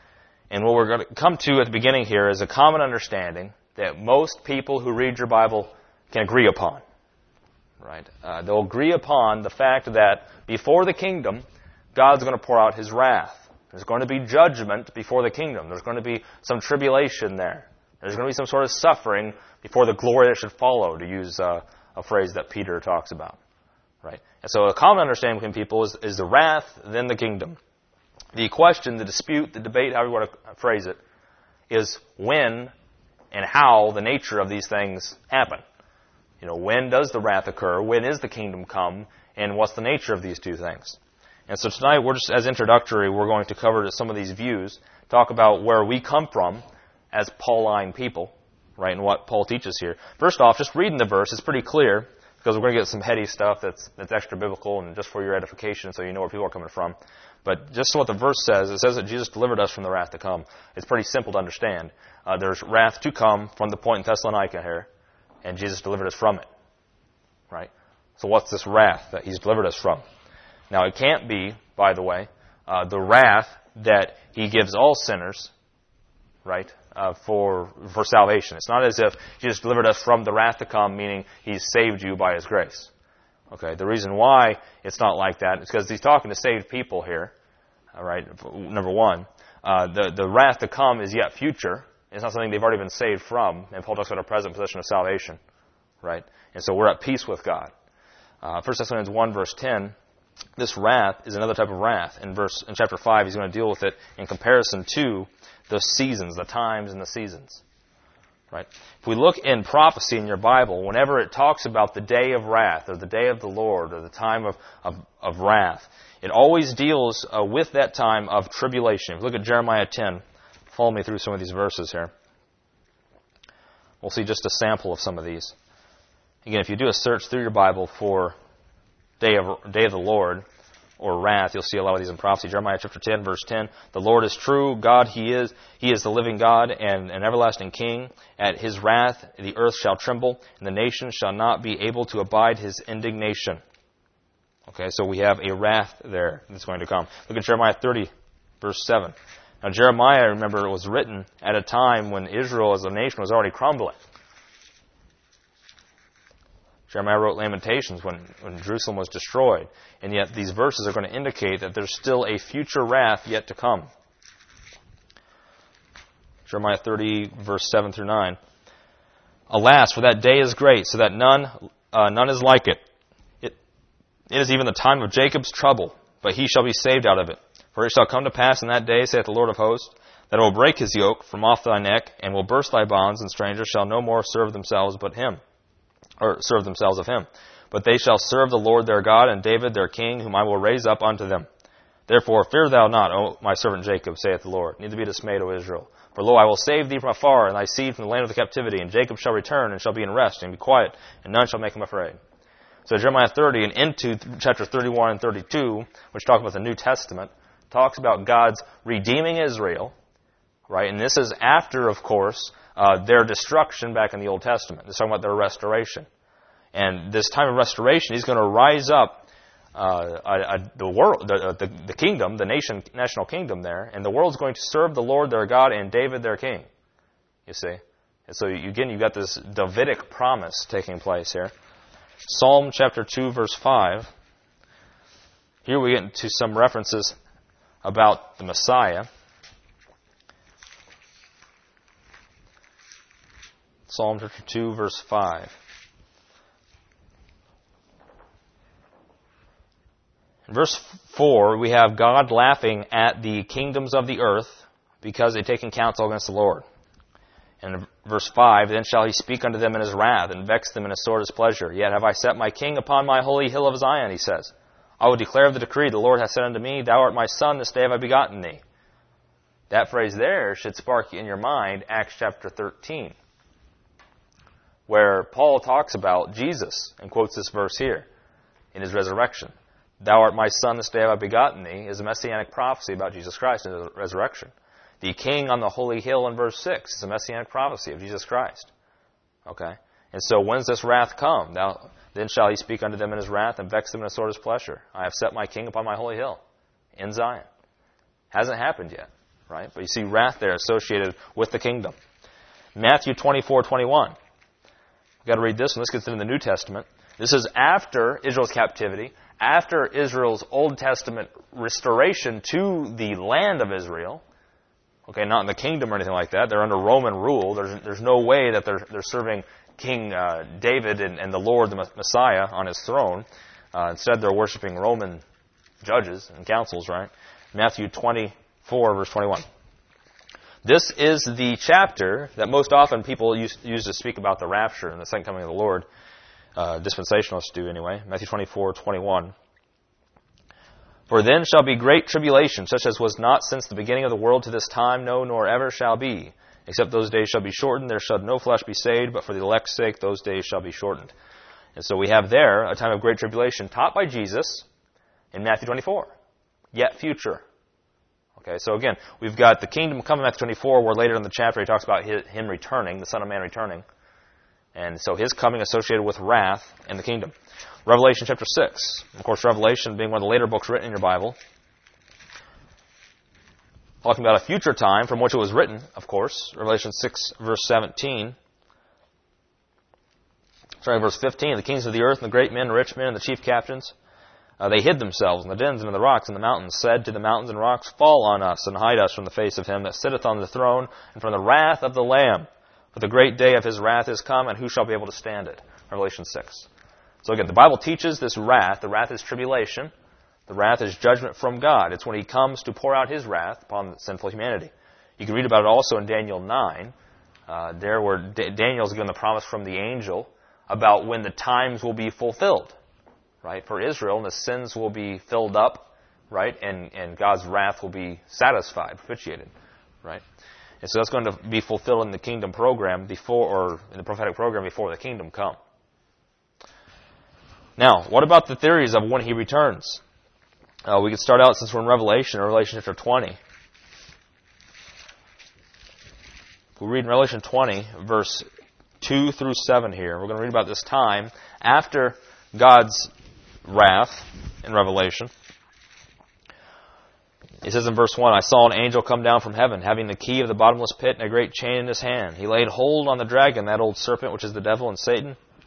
And what we're going to come to at the beginning here is a common understanding that most people who read your Bible can agree upon. Right? Uh, they'll agree upon the fact that before the kingdom, God's going to pour out His wrath. There's going to be judgment before the kingdom. There's going to be some tribulation there. There's going to be some sort of suffering before the glory that should follow, to use uh, a phrase that Peter talks about. Right? And so a common understanding between people is, is the wrath, then the kingdom. The question, the dispute, the debate, however you want to phrase it, is when and how the nature of these things happen. You know, when does the wrath occur? When is the kingdom come? And what's the nature of these two things? And so tonight, we're just, as introductory, we're going to cover some of these views, talk about where we come from as Pauline people, right, and what Paul teaches here. First off, just reading the verse is pretty clear, because we're going to get some heady stuff that's, that's extra biblical and just for your edification, so you know where people are coming from. But just what the verse says, it says that Jesus delivered us from the wrath to come. It's pretty simple to understand. Uh, there's wrath to come from the point in Thessalonica here, and Jesus delivered us from it. Right? So what's this wrath that He's delivered us from? Now, it can't be, by the way, uh, the wrath that He gives all sinners, right, uh, for for salvation. It's not as if Jesus delivered us from the wrath to come, meaning He's saved you by His grace. Okay, the reason why it's not like that is because He's talking to saved people here. All right, number one. Uh, the, the wrath to come is yet future. It's not something they've already been saved from. And Paul talks about a present possession of salvation. Right? And so we're at peace with God. Uh, First Thessalonians one, verse ten, this wrath is another type of wrath. In verse in chapter five, he's going to deal with it in comparison to the seasons, the times and the seasons. Right? If we look in prophecy in your Bible, whenever it talks about the day of wrath, or the day of the Lord, or the time of, of, of wrath, it always deals uh, with that time of tribulation. If you look at Jeremiah ten, follow me through some of these verses here. We'll see just a sample of some of these. Again, if you do a search through your Bible for day of, day of the Lord, or wrath, you'll see a lot of these in prophecy. Jeremiah chapter ten, verse ten. The Lord is true. God, He is. He is the living God and an everlasting King. At His wrath, the earth shall tremble, and the nations shall not be able to abide His indignation. Okay, so we have a wrath there that's going to come. Look at Jeremiah thirty, verse seven. Now, Jeremiah, remember, was written at a time when Israel as a nation was already crumbling. Jeremiah wrote Lamentations when, when Jerusalem was destroyed. And yet these verses are going to indicate that there's still a future wrath yet to come. Jeremiah thirty, verse seven through nine. Alas, for that day is great, so that none uh, none is like it. it. It is even the time of Jacob's trouble, but he shall be saved out of it. For it shall come to pass in that day, saith the Lord of hosts, that it will break his yoke from off thy neck, and will burst thy bonds, and strangers shall no more serve themselves but him, or serve themselves of him. But they shall serve the Lord their God, and David their king, whom I will raise up unto them. Therefore fear thou not, O my servant Jacob, saith the Lord, neither be dismayed, O Israel. For lo, I will save thee from afar, and thy seed from the land of the captivity, and Jacob shall return, and shall be in rest, and be quiet, and none shall make him afraid. So Jeremiah thirty and into chapter thirty-one and thirty-two, which talk about the New Testament, talks about God's redeeming Israel, right? And this is after, of course, uh, their destruction back in the Old Testament. It's talking about their restoration. And this time of restoration, he's going to rise up uh, a, a, the world, the, the, the kingdom, the nation, national kingdom there, and the world's going to serve the Lord their God and David their king. You see? And so you, again, you've got this Davidic promise taking place here. Psalm chapter two, verse five. Here we get into some references about the Messiah. Psalm chapter two, verse five. In verse four, we have God laughing at the kingdoms of the earth because they've taken counsel against the Lord. And in verse five, then shall he speak unto them in his wrath, and vex them in his sore displeasure. Yet have I set my king upon my holy hill of Zion, he says. I will declare the decree, the Lord hath said unto me, thou art my son, this day have I begotten thee. That phrase there should spark in your mind Acts chapter thirteen, where Paul talks about Jesus and quotes this verse here in his resurrection. Thou art my son, this day have I begotten thee, is a messianic prophecy about Jesus Christ and his resurrection. The king on the holy hill in verse six is a messianic prophecy of Jesus Christ. Okay? And so when's this wrath come? Thou, then shall he speak unto them in his wrath, and vex them in a sore displeasure. I have set my king upon my holy hill in Zion. Hasn't happened yet, right? But you see wrath there associated with the kingdom. Matthew twenty-four twenty-one. We've got to read this one. This gets into the New Testament. This is after Israel's captivity, after Israel's Old Testament restoration to the land of Israel. Okay, not in the kingdom or anything like that. They're under Roman rule. There's there's no way that they're they're serving King uh, David and, and the Lord, the Messiah, on his throne. Uh, instead, they're worshiping Roman judges and councils, right? Matthew twenty-four, verse twenty-one. This is the chapter that most often people use, use to speak about the rapture and the second coming of the Lord. Uh, dispensationalists do anyway. Matthew twenty-four twenty-one. For then shall be great tribulation, such as was not since the beginning of the world to this time, no, nor ever shall be. Except those days shall be shortened, there shall no flesh be saved, but for the elect's sake those days shall be shortened. And so we have there a time of great tribulation taught by Jesus in Matthew twenty-four, yet future. Okay, so again, we've got the kingdom coming in Matthew twenty-four, where later in the chapter he talks about his, him returning, the Son of Man returning. And so his coming associated with wrath and the kingdom. Revelation chapter six. Of course, Revelation being one of the later books written in your Bible. Talking about a future time from which it was written, of course. Revelation six, verse seventeen. Sorry, verse fifteen. The kings of the earth and the great men, the rich men, and the chief captains, uh, they hid themselves in the dens and in the rocks and the mountains, said to the mountains and rocks, fall on us and hide us from the face of him that sitteth on the throne and from the wrath of the Lamb. For the great day of his wrath is come, and who shall be able to stand it? Revelation six. So again, the Bible teaches this wrath. The wrath is tribulation. The wrath is judgment from God. It's when he comes to pour out his wrath upon sinful humanity. You can read about it also in Daniel nine. Uh, there where D- Daniel's given the promise from the angel about when the times will be fulfilled, right, for Israel, and the sins will be filled up, right, and, and God's wrath will be satisfied, propitiated, right. And so that's going to be fulfilled in the kingdom program before, or in the prophetic program before the kingdom come. Now, what about the theories of when he returns? Uh, we could start out, since we're in Revelation, Revelation chapter twenty. We read in Revelation twenty, verse two through seven here. We're going to read about this time after God's wrath in Revelation. It says in verse one, I saw an angel come down from heaven, having the key of the bottomless pit and a great chain in his hand. He laid hold on the dragon, that old serpent, which is the devil and Satan,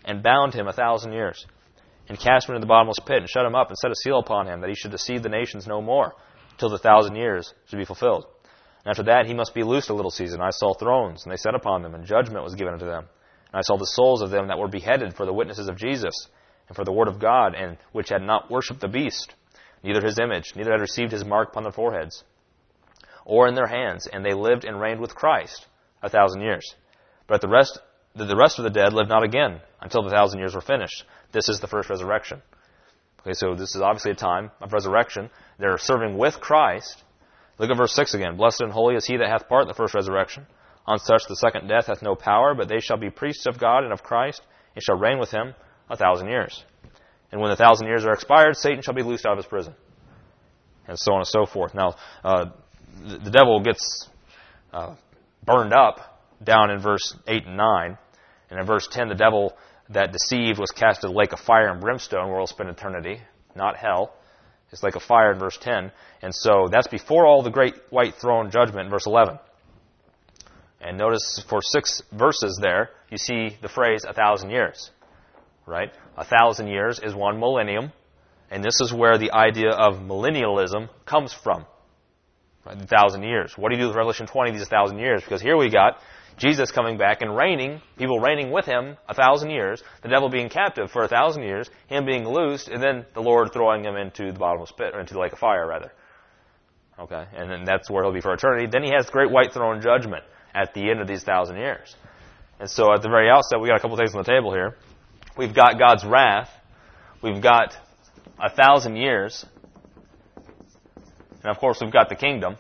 and bound him a thousand years, and cast him into the bottomless pit, and shut him up, and set a seal upon him, that he should deceive the nations no more, till the thousand years should be fulfilled. And after that he must be loosed a little season. I saw thrones, and they sat upon them, and judgment was given unto them. And I saw the souls of them that were beheaded for the witnesses of Jesus, and for the word of God, and which had not worshipped the beast, neither his image, neither had received his mark upon their foreheads, or in their hands, and they lived and reigned with Christ a thousand years. But the rest, the rest of the dead lived not again until the thousand years were finished. This is the first resurrection. Okay, so this is obviously a time of resurrection. They're serving with Christ. Look at verse six again. Blessed and holy is he that hath part in the first resurrection. On such the second death hath no power, but they shall be priests of God and of Christ, and shall reign with him a thousand years. And when the thousand years are expired, Satan shall be loosed out of his prison. And so on and so forth. Now, uh, the, the devil gets uh, burned up down in verse eight and nine. And in verse ten, the devil that deceived was cast into the lake of fire and brimstone, where he'll spend eternity, not hell. It's like a fire in verse ten. And so that's before all the great white throne judgment in verse eleven. And notice for six verses there, you see the phrase a thousand years. Right? A thousand years is one millennium. And this is where the idea of millennialism comes from. Right? A thousand years. What do you do with Revelation twenty, these thousand years? Because here we got Jesus coming back and reigning, people reigning with him a thousand years, the devil being captive for a thousand years, him being loosed, and then the Lord throwing him into the bottomless pit, or into the lake of fire, rather. Okay, and then that's where he'll be for eternity. Then he has the great white throne judgment at the end of these thousand years. And so at the very outset, we got a couple things on the table here. We've got God's wrath. We've got a thousand years. And of course, we've got the kingdom.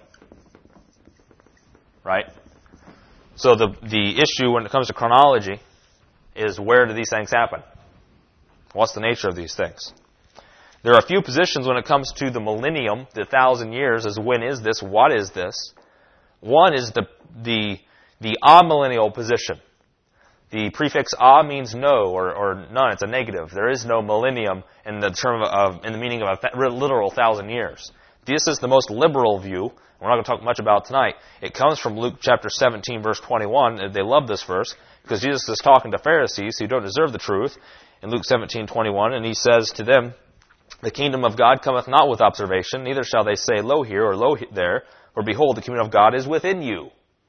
Right? So the the issue when it comes to chronology is, where do these things happen? What's the nature of these things? There are a few positions when it comes to the millennium, the thousand years, as when is this, what is this? One is the the the amillennial position. The prefix a means no or, or none. It's a negative. There is no millennium in the term of in the meaning of a th- literal thousand years. This is the most liberal view. We're not going to talk much about it tonight. It comes from Luke chapter seventeen, verse twenty-one. They love this verse because Jesus is talking to Pharisees who don't deserve the truth in Luke seventeen, twenty-one, and he says to them, "The kingdom of God cometh not with observation, neither shall they say, Lo here or Lo there, for behold, the kingdom of God is within you."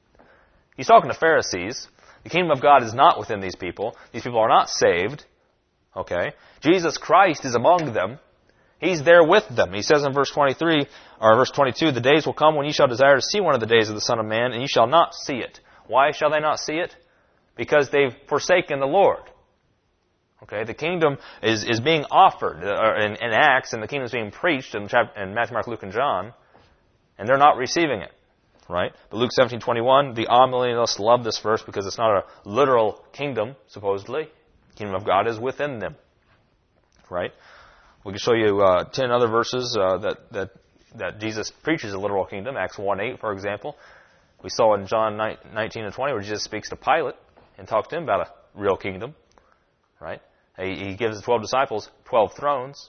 He's talking to Pharisees. The kingdom of God is not within these people. These people are not saved. Okay? Jesus Christ is among them. He's there with them. He says in verse twenty-three, or verse twenty-two, "The days will come when ye shall desire to see one of the days of the Son of Man, and ye shall not see it." Why shall they not see it? Because they've forsaken the Lord. Okay, the kingdom is, is being offered uh, in, in Acts, and the kingdom is being preached in, chapter, in Matthew, Mark, Luke, and John, and they're not receiving it. Right? But Luke seventeen, twenty-one, the amillennialists love this verse because it's not a literal kingdom, supposedly. The kingdom of God is within them. Right? We can show you uh, ten other verses uh, that, that that Jesus preaches a literal kingdom. Acts one eight, for example. We saw in John nineteen and twenty where Jesus speaks to Pilate and talks to him about a real kingdom. Right? He, he gives the twelve disciples twelve thrones.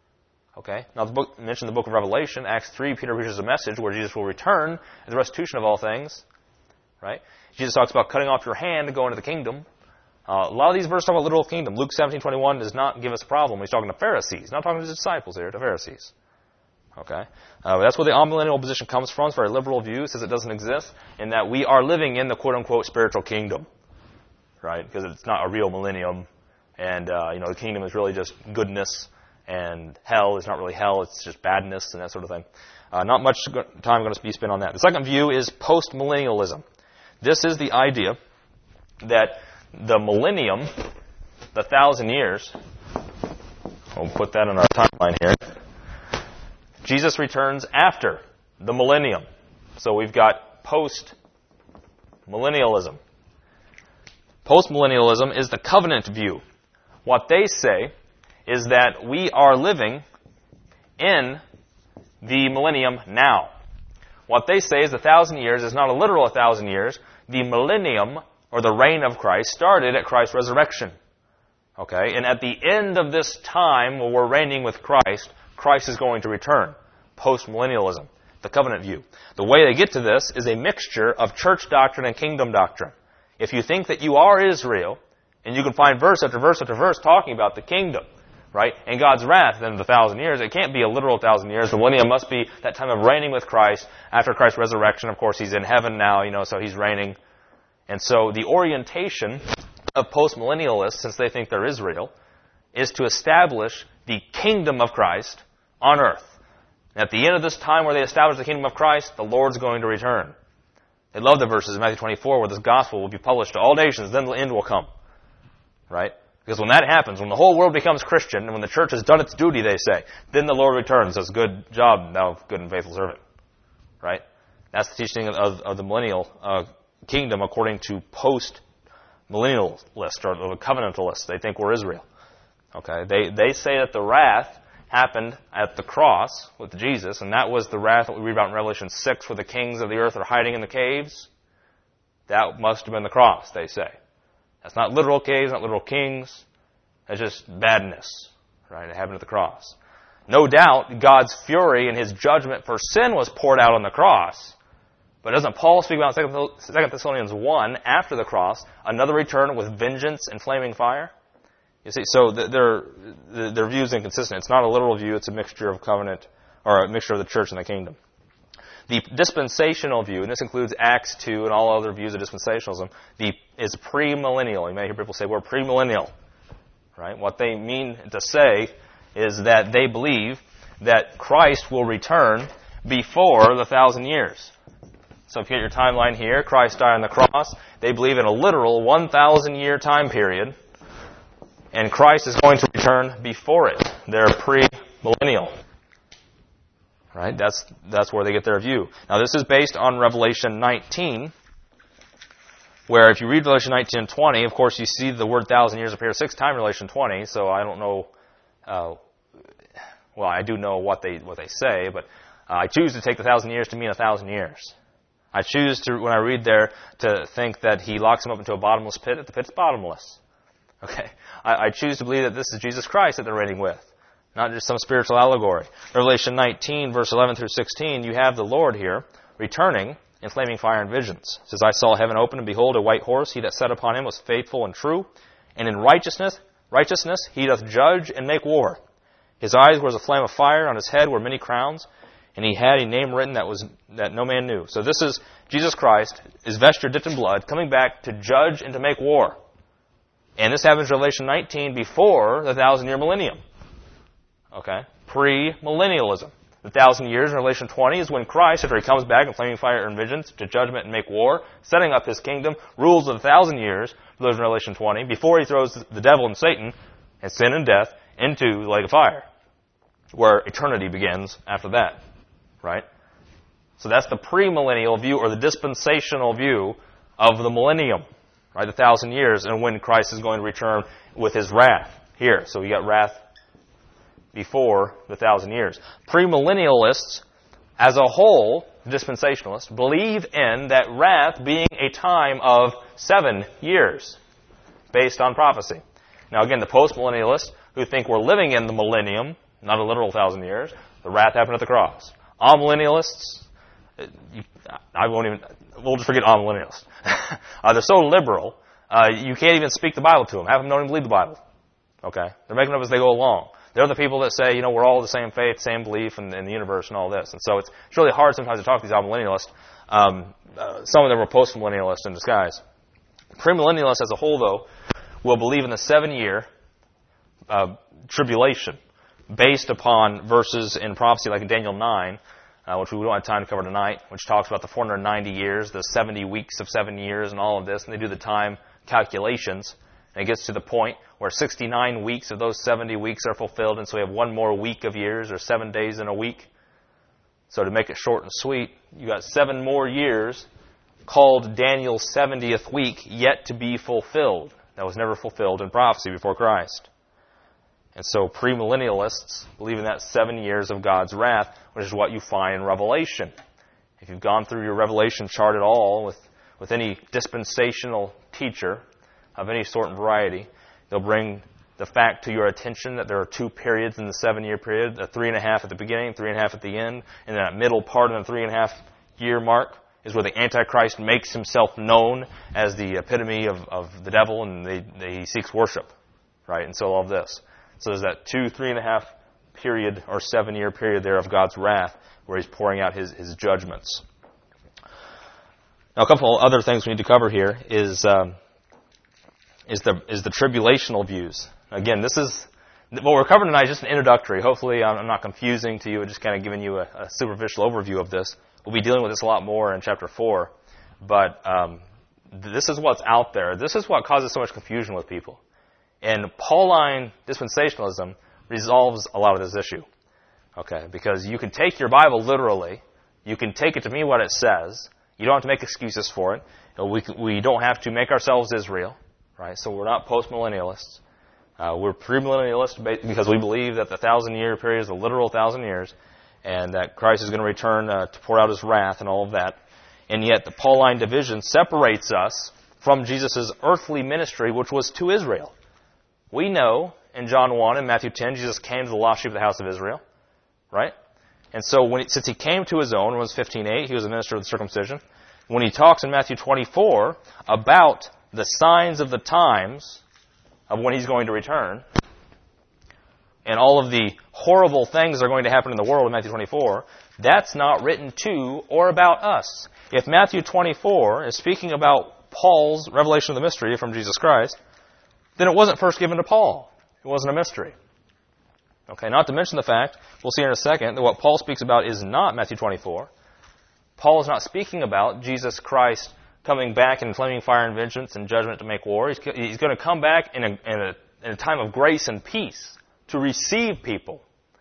Okay? Now, the book mentioned the book of Revelation. Acts three, Peter preaches a message where Jesus will return at the restitution of all things. Right? Jesus talks about cutting off your hand to go into the kingdom. Uh, a lot of these verses talk about literal kingdom. Luke seventeen, twenty-one does not give us a problem. He's talking to Pharisees. Not talking to his disciples here, to Pharisees. Okay? Uh, that's where the amillennial position comes from. It's a very liberal view. It says it doesn't exist. And that we are living in the quote-unquote spiritual kingdom. Right? Because it's not a real millennium. And, uh, you know, the kingdom is really just goodness. And hell is not really hell. It's just badness and that sort of thing. Uh, not much time going to be spent on that. The second view is post-millennialism. This is the idea that the millennium, the thousand years, we'll put that in our timeline here. Jesus returns after the millennium. So we've got post-millennialism. Post-millennialism is the covenant view. What they say is that we are living in the millennium now. What they say is the thousand years is not a literal thousand years. The millennium, or the reign of Christ, started at Christ's resurrection. Okay? And at the end of this time, where we're reigning with Christ, Christ is going to return. Post-millennialism, the covenant view. The way they get to this is a mixture of church doctrine and kingdom doctrine. If you think that you are Israel, And you can find verse after verse after verse talking about the kingdom, right? And God's wrath in the thousand years. It can't be a literal thousand years. The millennium must be that time of reigning with Christ. After Christ's resurrection, of course, he's in heaven now, you know, so he's reigning. And so the orientation of postmillennialists, since they think they're Israel, is to establish the kingdom of Christ on earth. And at the end of this time where they establish the kingdom of Christ, the Lord's going to return. They love the verses in Matthew twenty-four where this gospel will be published to all nations, then the end will come. Right? Because when that happens, when the whole world becomes Christian, and when the church has done its duty, they say, then the Lord returns, says, good job, thou good and faithful servant. Right? That's the teaching of, of the millennial uh, kingdom according to post-millennialists or the covenantalists. They think we're Israel. Okay? They, they say that the wrath happened at the cross with Jesus, and that was the wrath that we read about in Revelation six where the kings of the earth are hiding in the caves. That must have been the cross, they say. That's not literal caves, not literal kings. That's just badness, right? It happened at the cross. No doubt, God's fury and his judgment for sin was poured out on the cross. But doesn't Paul speak about in Second Thessalonians one, after the cross, another return with vengeance and flaming fire? You see, so their, their view is inconsistent. It's not a literal view, it's a mixture of covenant, or a mixture of the church and the kingdom. The dispensational view, and this includes Acts two and all other views of dispensationalism, the, is premillennial. You may hear people say, we're premillennial. Right? What they mean to say is that they believe that Christ will return before the thousand years. So if you get your timeline here, Christ died on the cross. They believe in a literal one thousand year time period, and Christ is going to return before it. They're premillennial. Right? That's that's where they get their view. Now this is based on Revelation nineteen, where if you read Revelation nineteen and twenty, of course you see the word thousand years appear six times in Revelation twenty, so I don't know, uh, well I do know what they what they say, but uh, I choose to take the thousand years to mean a thousand years. I choose to, when I read there, to think that he locks him up into a bottomless pit, that the pit's bottomless. Okay? I, I choose to believe that this is Jesus Christ that they're reigning with, not just some spiritual allegory. Revelation nineteen, verse eleven through sixteen, you have the Lord here returning in flaming fire and visions. It says, I saw heaven open, and behold, a white horse. He that sat upon him was faithful and true, and in righteousness, righteousness he doth judge and make war. His eyes were as a flame of fire, on his head were many crowns, and he had a name written that was that no man knew. So this is Jesus Christ, his vesture dipped in blood, coming back to judge and to make war. And this happens in Revelation nineteen before the thousand-year millennium. Okay? Pre-millennialism. The thousand years in Revelation twenty is when Christ, after he comes back in flaming fire and vengeance to judgment and make war, setting up his kingdom, rules of a thousand years, for those in Revelation twenty, before he throws the devil and Satan and sin and death into the lake of fire, where eternity begins after that. Right? So that's the premillennial view, or the dispensational view of the millennium. Right? The thousand years, and when Christ is going to return with his wrath here. So we got wrath before the thousand years. Premillennialists, as a whole, dispensationalists, believe in that wrath being a time of seven years, based on prophecy. Now again, the postmillennialists, who think we're living in the millennium, not a literal thousand years, the wrath happened at the cross. Amillennialists, I won't even, we'll just forget amillennialists. uh, they're so liberal, uh, you can't even speak the Bible to them. Have them don't even believe the Bible. Okay? They're making it up as they go along. They're the people that say, you know, we're all the same faith, same belief in, in the universe and all this. And so it's, it's really hard sometimes to talk to these amillennialists. Um, uh, some of them are postmillennialists in disguise. Premillennialists as a whole, though, will believe in the seven-year uh, tribulation, based upon verses in prophecy like in Daniel nine, uh, which we don't have time to cover tonight, which talks about the four hundred ninety years, the seventy weeks of seven years and all of this, and they do the time calculations, and it gets to the point where sixty-nine weeks of those seventy weeks are fulfilled, and so we have one more week of years, or seven days in a week. So to make it short and sweet, you got seven more years called Daniel's seventieth week yet to be fulfilled. That was never fulfilled in prophecy before Christ. And so premillennialists believe in that seven years of God's wrath, which is what you find in Revelation. If you've gone through your Revelation chart at all with, with any dispensational teacher of any sort and variety, they'll bring the fact to your attention that there are two periods in the seven-year period, a three and a half at the beginning, three and a half at the end, and that middle part of the three and a half year mark is where the Antichrist makes himself known as the epitome of, of the devil, and they, they, he seeks worship, right? And so all of this. So there's that two, three and a half period or seven-year period there of God's wrath where he's pouring out his, his judgments. Now, a couple other things we need to cover here is um, is the is the tribulational views. Again, this is what we're covering tonight is just an introductory. Hopefully, I'm not confusing to you. I'm just kind of giving you a, a superficial overview of this. We'll be dealing with this a lot more in chapter four, but um, this is what's out there. This is what causes so much confusion with people. And Pauline dispensationalism resolves a lot of this issue. Okay, because you can take your Bible literally. You can take it to mean what it says. You don't have to make excuses for it. We we don't have to make ourselves Israel, right? So we're not post-millennialists. Uh, we're premillennialists because we believe that the thousand-year period is a literal thousand years, and that Christ is going to return uh, to pour out His wrath and all of that. And yet the Pauline division separates us from Jesus' earthly ministry, which was to Israel. We know in John one and Matthew ten, Jesus came to the lost sheep of the house of Israel, right? And so when he, since He came to His own, Romans fifteen eight, He was a minister of the circumcision. When He talks in Matthew twenty-four about the signs of the times of when He's going to return, and all of the horrible things that are going to happen in the world in Matthew twenty-four, that's not written to or about us. If Matthew twenty-four is speaking about Paul's revelation of the mystery from Jesus Christ, then it wasn't first given to Paul. It wasn't a mystery. Okay, not to mention the fact, we'll see in a second, that what Paul speaks about is not Matthew twenty-four. Paul is not speaking about Jesus Christ coming back in flaming fire and vengeance and judgment to make war. He's, he's going to come back in a, in, a, in a time of grace and peace to receive people.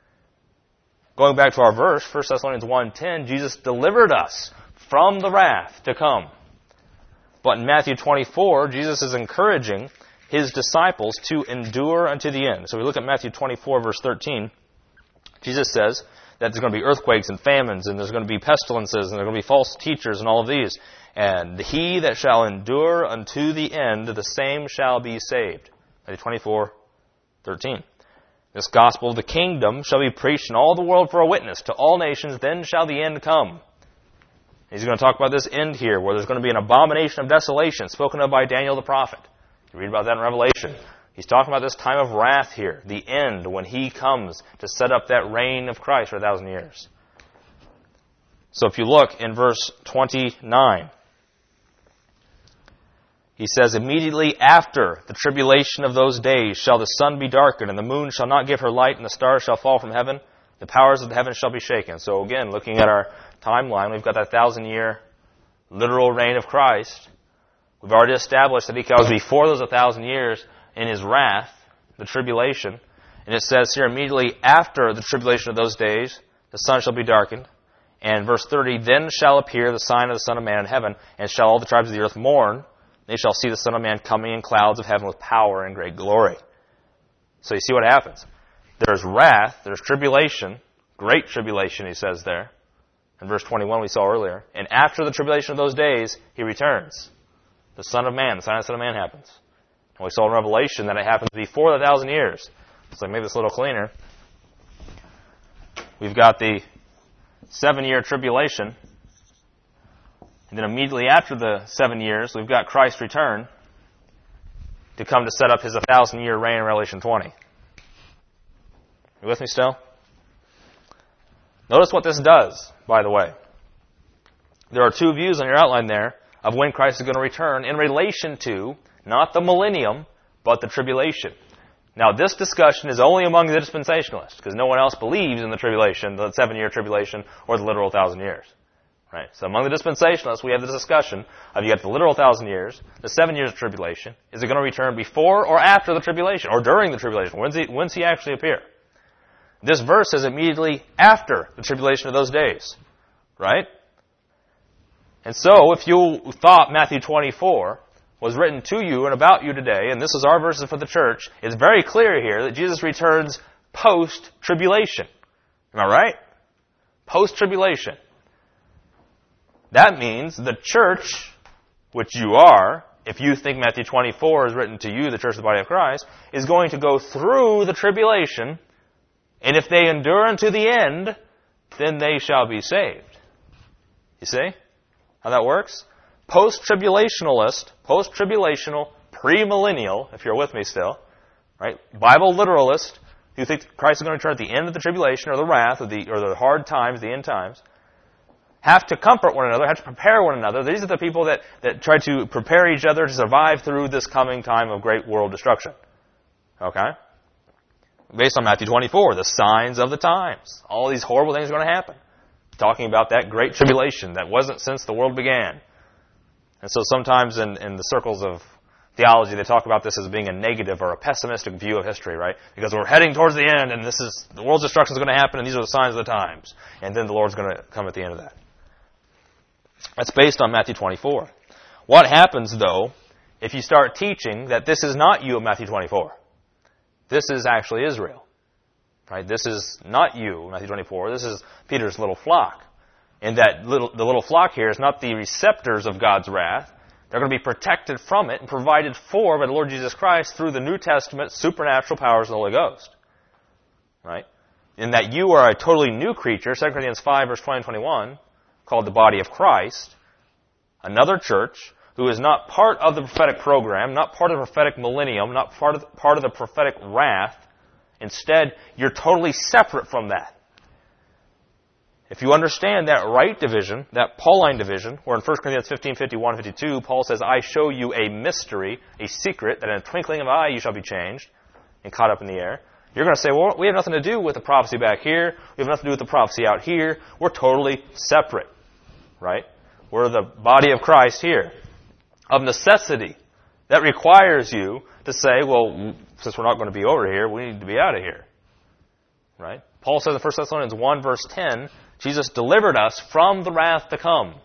Going back to our verse, First Thessalonians one ten, Jesus delivered us from the wrath to come. But in Matthew twenty-four, Jesus is encouraging His disciples to endure unto the end. So we look at Matthew twenty-four, verse thirteen. Jesus says that there's going to be earthquakes and famines, and there's going to be pestilences, and there's going to be false teachers, and all of these. And he that shall endure unto the end, the same shall be saved. Matthew twenty-four, thirteen. This gospel of the kingdom shall be preached in all the world for a witness to all nations, then shall the end come. He's going to talk about this end here, where there's going to be an abomination of desolation, spoken of by Daniel the prophet. You read about that in Revelation. He's talking about this time of wrath here, the end, when He comes to set up that reign of Christ for a thousand years. So if you look in verse twenty-nine, he says, immediately after the tribulation of those days shall the sun be darkened, and the moon shall not give her light, and the stars shall fall from heaven. The powers of the heavens shall be shaken. So again, looking at our timeline, we've got that thousand-year literal reign of Christ. We've already established that He comes before those a thousand years in His wrath, the tribulation. And it says here, immediately after the tribulation of those days, the sun shall be darkened. And verse thirty, then shall appear the sign of the Son of Man in heaven, and shall all the tribes of the earth mourn. They shall see the Son of Man coming in clouds of heaven with power and great glory. So you see what happens. There's wrath, there's tribulation, great tribulation, he says there. In verse twenty-one we saw earlier. And after the tribulation of those days, He returns. The Son of Man, the sign of the Son of Man happens. And we saw in Revelation that it happens before the thousand years. So I made this a little cleaner. We've got the seven-year tribulation. And then immediately after the seven years, we've got Christ's return to come to set up His thousand-year reign in Revelation twenty. You with me still? Notice what this does, by the way. There are two views on your outline there of when Christ is going to return in relation to, not the millennium, but the tribulation. Now, this discussion is only among the dispensationalists, because no one else believes in the tribulation, the seven-year tribulation, or the literal thousand years. Right? So among the dispensationalists, we have this discussion of you got the literal thousand years, the seven years of tribulation. Is it going to return before or after the tribulation, or during the tribulation? When's he, when's he actually appear? This verse says immediately after the tribulation of those days. Right? And so, if you thought Matthew twenty-four was written to you and about you today, and this is our verses for the church, it's very clear here that Jesus returns post-tribulation. Am I right? Post-tribulation. That means the church, which you are, if you think Matthew twenty-four is written to you, the church of the body of Christ, is going to go through the tribulation, and if they endure unto the end, then they shall be saved. You see? How that works? Post-tribulationalist, post-tribulational, premillennial, if you're with me still, right? Bible literalist, who think Christ is going to return at the end of the tribulation or the wrath or the, or the hard times, the end times, have to comfort one another, have to prepare one another. These are the people that, that try to prepare each other to survive through this coming time of great world destruction. Okay? Based on Matthew twenty-four, the signs of the times. All these horrible things are going to happen. Talking about that great tribulation that wasn't since the world began. And so sometimes in, in the circles of theology, they talk about this as being a negative or a pessimistic view of history, right? Because we're heading towards the end, and this is the world's destruction is going to happen, and these are the signs of the times. And then the Lord's going to come at the end of that. That's based on Matthew twenty-four. What happens, though, if you start teaching that this is not you of Matthew twenty-four? This is actually Israel. Right? This is not you, Matthew twenty-four. This is Peter's little flock. And that little, the little flock here is not the receptors of God's wrath. They're going to be protected from it and provided for by the Lord Jesus Christ through the New Testament supernatural powers of the Holy Ghost. Right? In that you are a totally new creature, Second Corinthians five, verse twenty and twenty-one, called the body of Christ, another church who is not part of the prophetic program, not part of the prophetic millennium, not part of the, part of the prophetic wrath. Instead, you're totally separate from that. If you understand that right division, that Pauline division, where in First Corinthians fifteen, fifty-one, fifty-two, Paul says, I show you a mystery, a secret, that in a twinkling of an eye you shall be changed and caught up in the air. You're going to say, well, we have nothing to do with the prophecy back here. We have nothing to do with the prophecy out here. We're totally separate. Right? We're the body of Christ here. Of necessity, that requires you to say, well, since we're not going to be over here, we need to be out of here. Right? Paul says in First Thessalonians one, verse ten, Jesus delivered us from the wrath to come.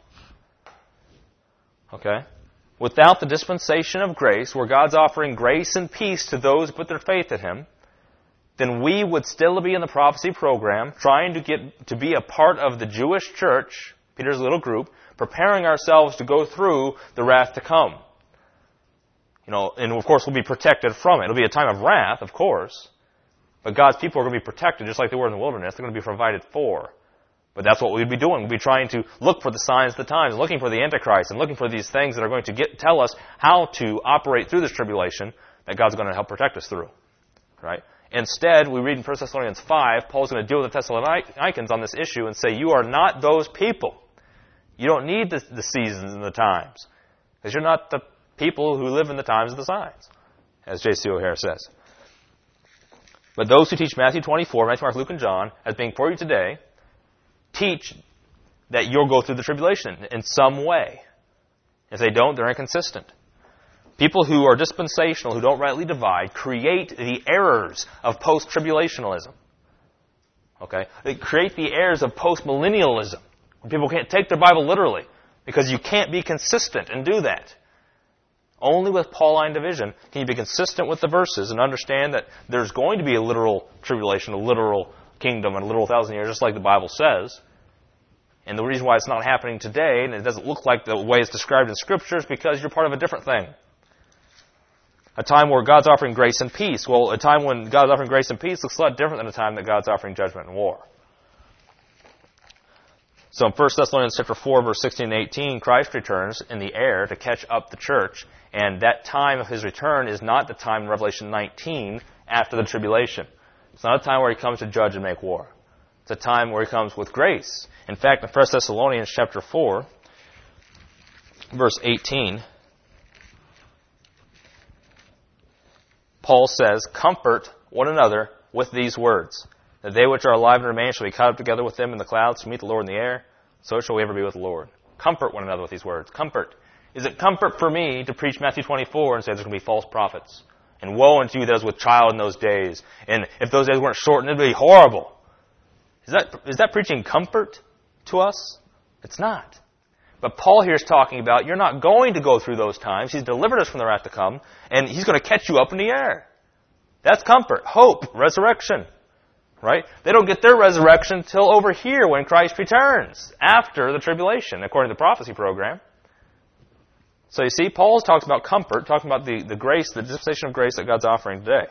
Okay? Without the dispensation of grace, where God's offering grace and peace to those who put their faith in Him, then we would still be in the prophecy program, trying to get to be a part of the Jewish church, Peter's little group, preparing ourselves to go through the wrath to come. You know, and of course we'll be protected from it. It'll be a time of wrath, of course. But God's people are going to be protected just like they were in the wilderness. They're going to be provided for. But that's what we'd be doing. We'd be trying to look for the signs of the times, looking for the Antichrist, and looking for these things that are going to get tell us how to operate through this tribulation that God's going to help protect us through. Right? Instead, we read in First Thessalonians five, Paul's going to deal with the Thessalonians on this issue and say, you are not those people. You don't need the, the seasons and the times. Because you're not the people who live in the times of the signs, as J C O'Hare says. But those who teach Matthew twenty-four, Matthew, Mark, Luke, and John, as being for you today, teach that you'll go through the tribulation in some way. If they don't, they're inconsistent. People who are dispensational, who don't rightly divide, create the errors of post-tribulationalism. Okay? They create the errors of post-millennialism, where people can't take their Bible literally, because you can't be consistent and do that. Only with Pauline division can you be consistent with the verses and understand that there's going to be a literal tribulation, a literal kingdom, and a literal thousand years, just like the Bible says. And the reason why it's not happening today, and it doesn't look like the way it's described in Scripture, is because you're part of a different thing. A time where God's offering grace and peace. Well, a time when God's offering grace and peace looks a lot different than a time that God's offering judgment and war. So in First Thessalonians chapter four, verse sixteen and eighteen, Christ returns in the air to catch up the church. And that time of His return is not the time in Revelation nineteen after the tribulation. It's not a time where He comes to judge and make war. It's a time where He comes with grace. In fact, in First Thessalonians chapter four, verse eighteen, Paul says, comfort one another with these words, that they which are alive and remain shall be caught up together with them in the clouds to meet the Lord in the air. So shall we ever be with the Lord. Comfort one another with these words. Comfort. Is it comfort for me to preach Matthew twenty-four and say there's going to be false prophets? And woe unto you that is with child in those days. And if those days weren't shortened, it would be horrible. Is that, is that preaching comfort to us? It's not. But Paul here is talking about you're not going to go through those times. He's delivered us from the wrath to come, and He's going to catch you up in the air. That's comfort, hope, resurrection. Right? They don't get their resurrection till over here when Christ returns, after the tribulation, according to the prophecy program. So you see, Paul talks about comfort, talking about the, the grace, the dispensation of grace that God's offering today.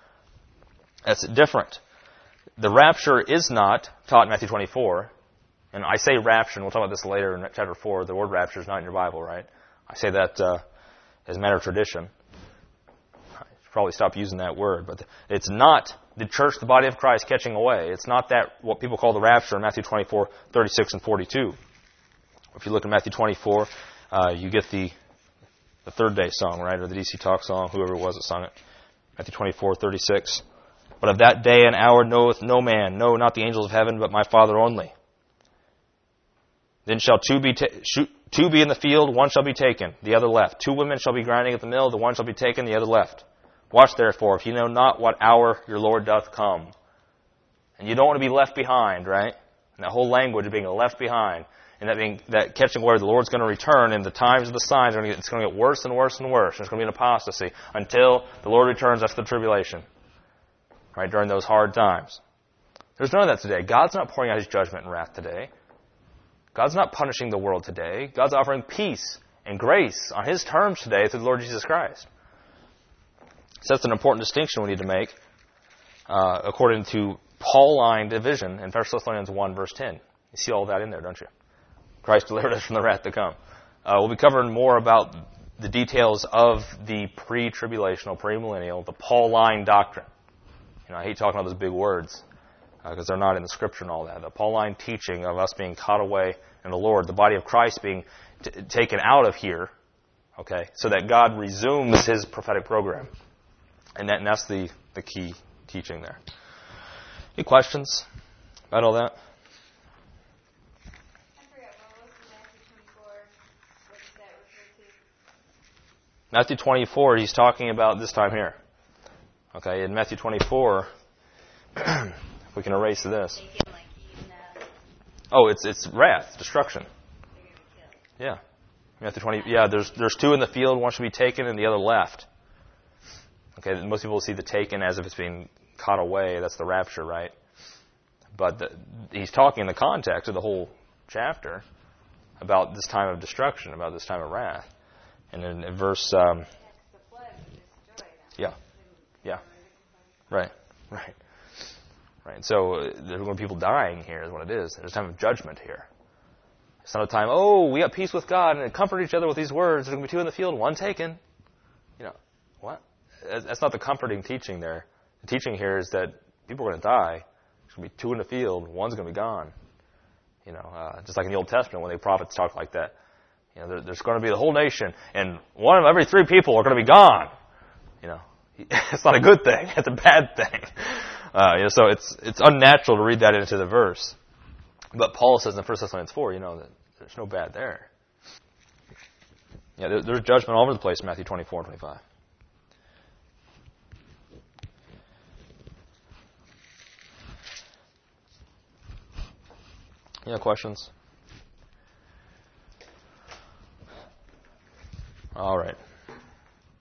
That's different. The rapture is not taught in Matthew twenty-four, And I say rapture, and we'll talk about this later in chapter four. The word rapture is not in your Bible, right? I say that uh, as a matter of tradition. I should probably stop using that word. But it's not the church, the body of Christ, catching away. It's not that what people call the rapture in Matthew twenty-four, thirty-six, and forty-two. If you look at Matthew twenty-four, uh, you get the the third day song, right? Or the D C Talk song, whoever it was that sung it. Matthew twenty-four, thirty-six. But of that day and hour knoweth no man, no, not the angels of heaven, but my Father only. Then shall two be ta- shoot, two be in the field, one shall be taken, the other left. Two women shall be grinding at the mill, the one shall be taken, the other left. Watch therefore, if you know not what hour your Lord doth come. And you don't want to be left behind, right? And that whole language of being left behind, and that being that catching where the Lord's going to return, and the times of the signs are going to get, it's going to get worse and worse and worse. There's going to be an apostasy until the Lord returns after the tribulation, right? During those hard times. There's none of that today. God's not pouring out His judgment and wrath today. God's not punishing the world today. God's offering peace and grace on His terms today through the Lord Jesus Christ. So that's an important distinction we need to make uh, according to Pauline division in First Thessalonians one, verse ten. You see all that in there, don't you? Christ delivered us from the wrath to come. Uh, we'll be covering more about the details of the pre-tribulational, premillennial, the Pauline doctrine. You know, I hate talking about those big words because uh, they're not in the Scripture and all that. The Pauline teaching of us being caught away in the Lord, the body of Christ being t- taken out of here, okay, so that God resumes His prophetic program. And, that, and that's the, the key teaching there. Any questions about all that? Matthew twenty-four, he's talking about this time here. Okay, in Matthew twenty-four, if we can erase this. Oh, it's it's wrath, destruction. Yeah, Matthew twenty. Yeah, there's there's two in the field. One should be taken, and the other left. Okay, most people see the taken as if it's being caught away. That's the rapture, right? But the, he's talking in the context of the whole chapter about this time of destruction, about this time of wrath. And in, in verse, um, yeah, yeah, right, right, right. So uh, there's going to be people dying here, is what it is. There's a time of judgment here. It's not a time, oh, we got peace with God and comfort each other with these words. There's going to be two in the field, one taken. You know, what? That's not the comforting teaching there. The teaching here is that people are going to die. There's going to be two in the field, one's going to be gone. You know, uh, just like in the Old Testament when the prophets talk like that. You know, there, there's going to be the whole nation, and one of every three people are going to be gone. You know, it's not a good thing; it's a bad thing. Uh, you know, so it's it's unnatural to read that into the verse. But Paul says in First Thessalonians four, you know, that there's no bad there. Yeah, there, there's judgment all over the place in Matthew twenty-four and twenty-five. Any questions? All right.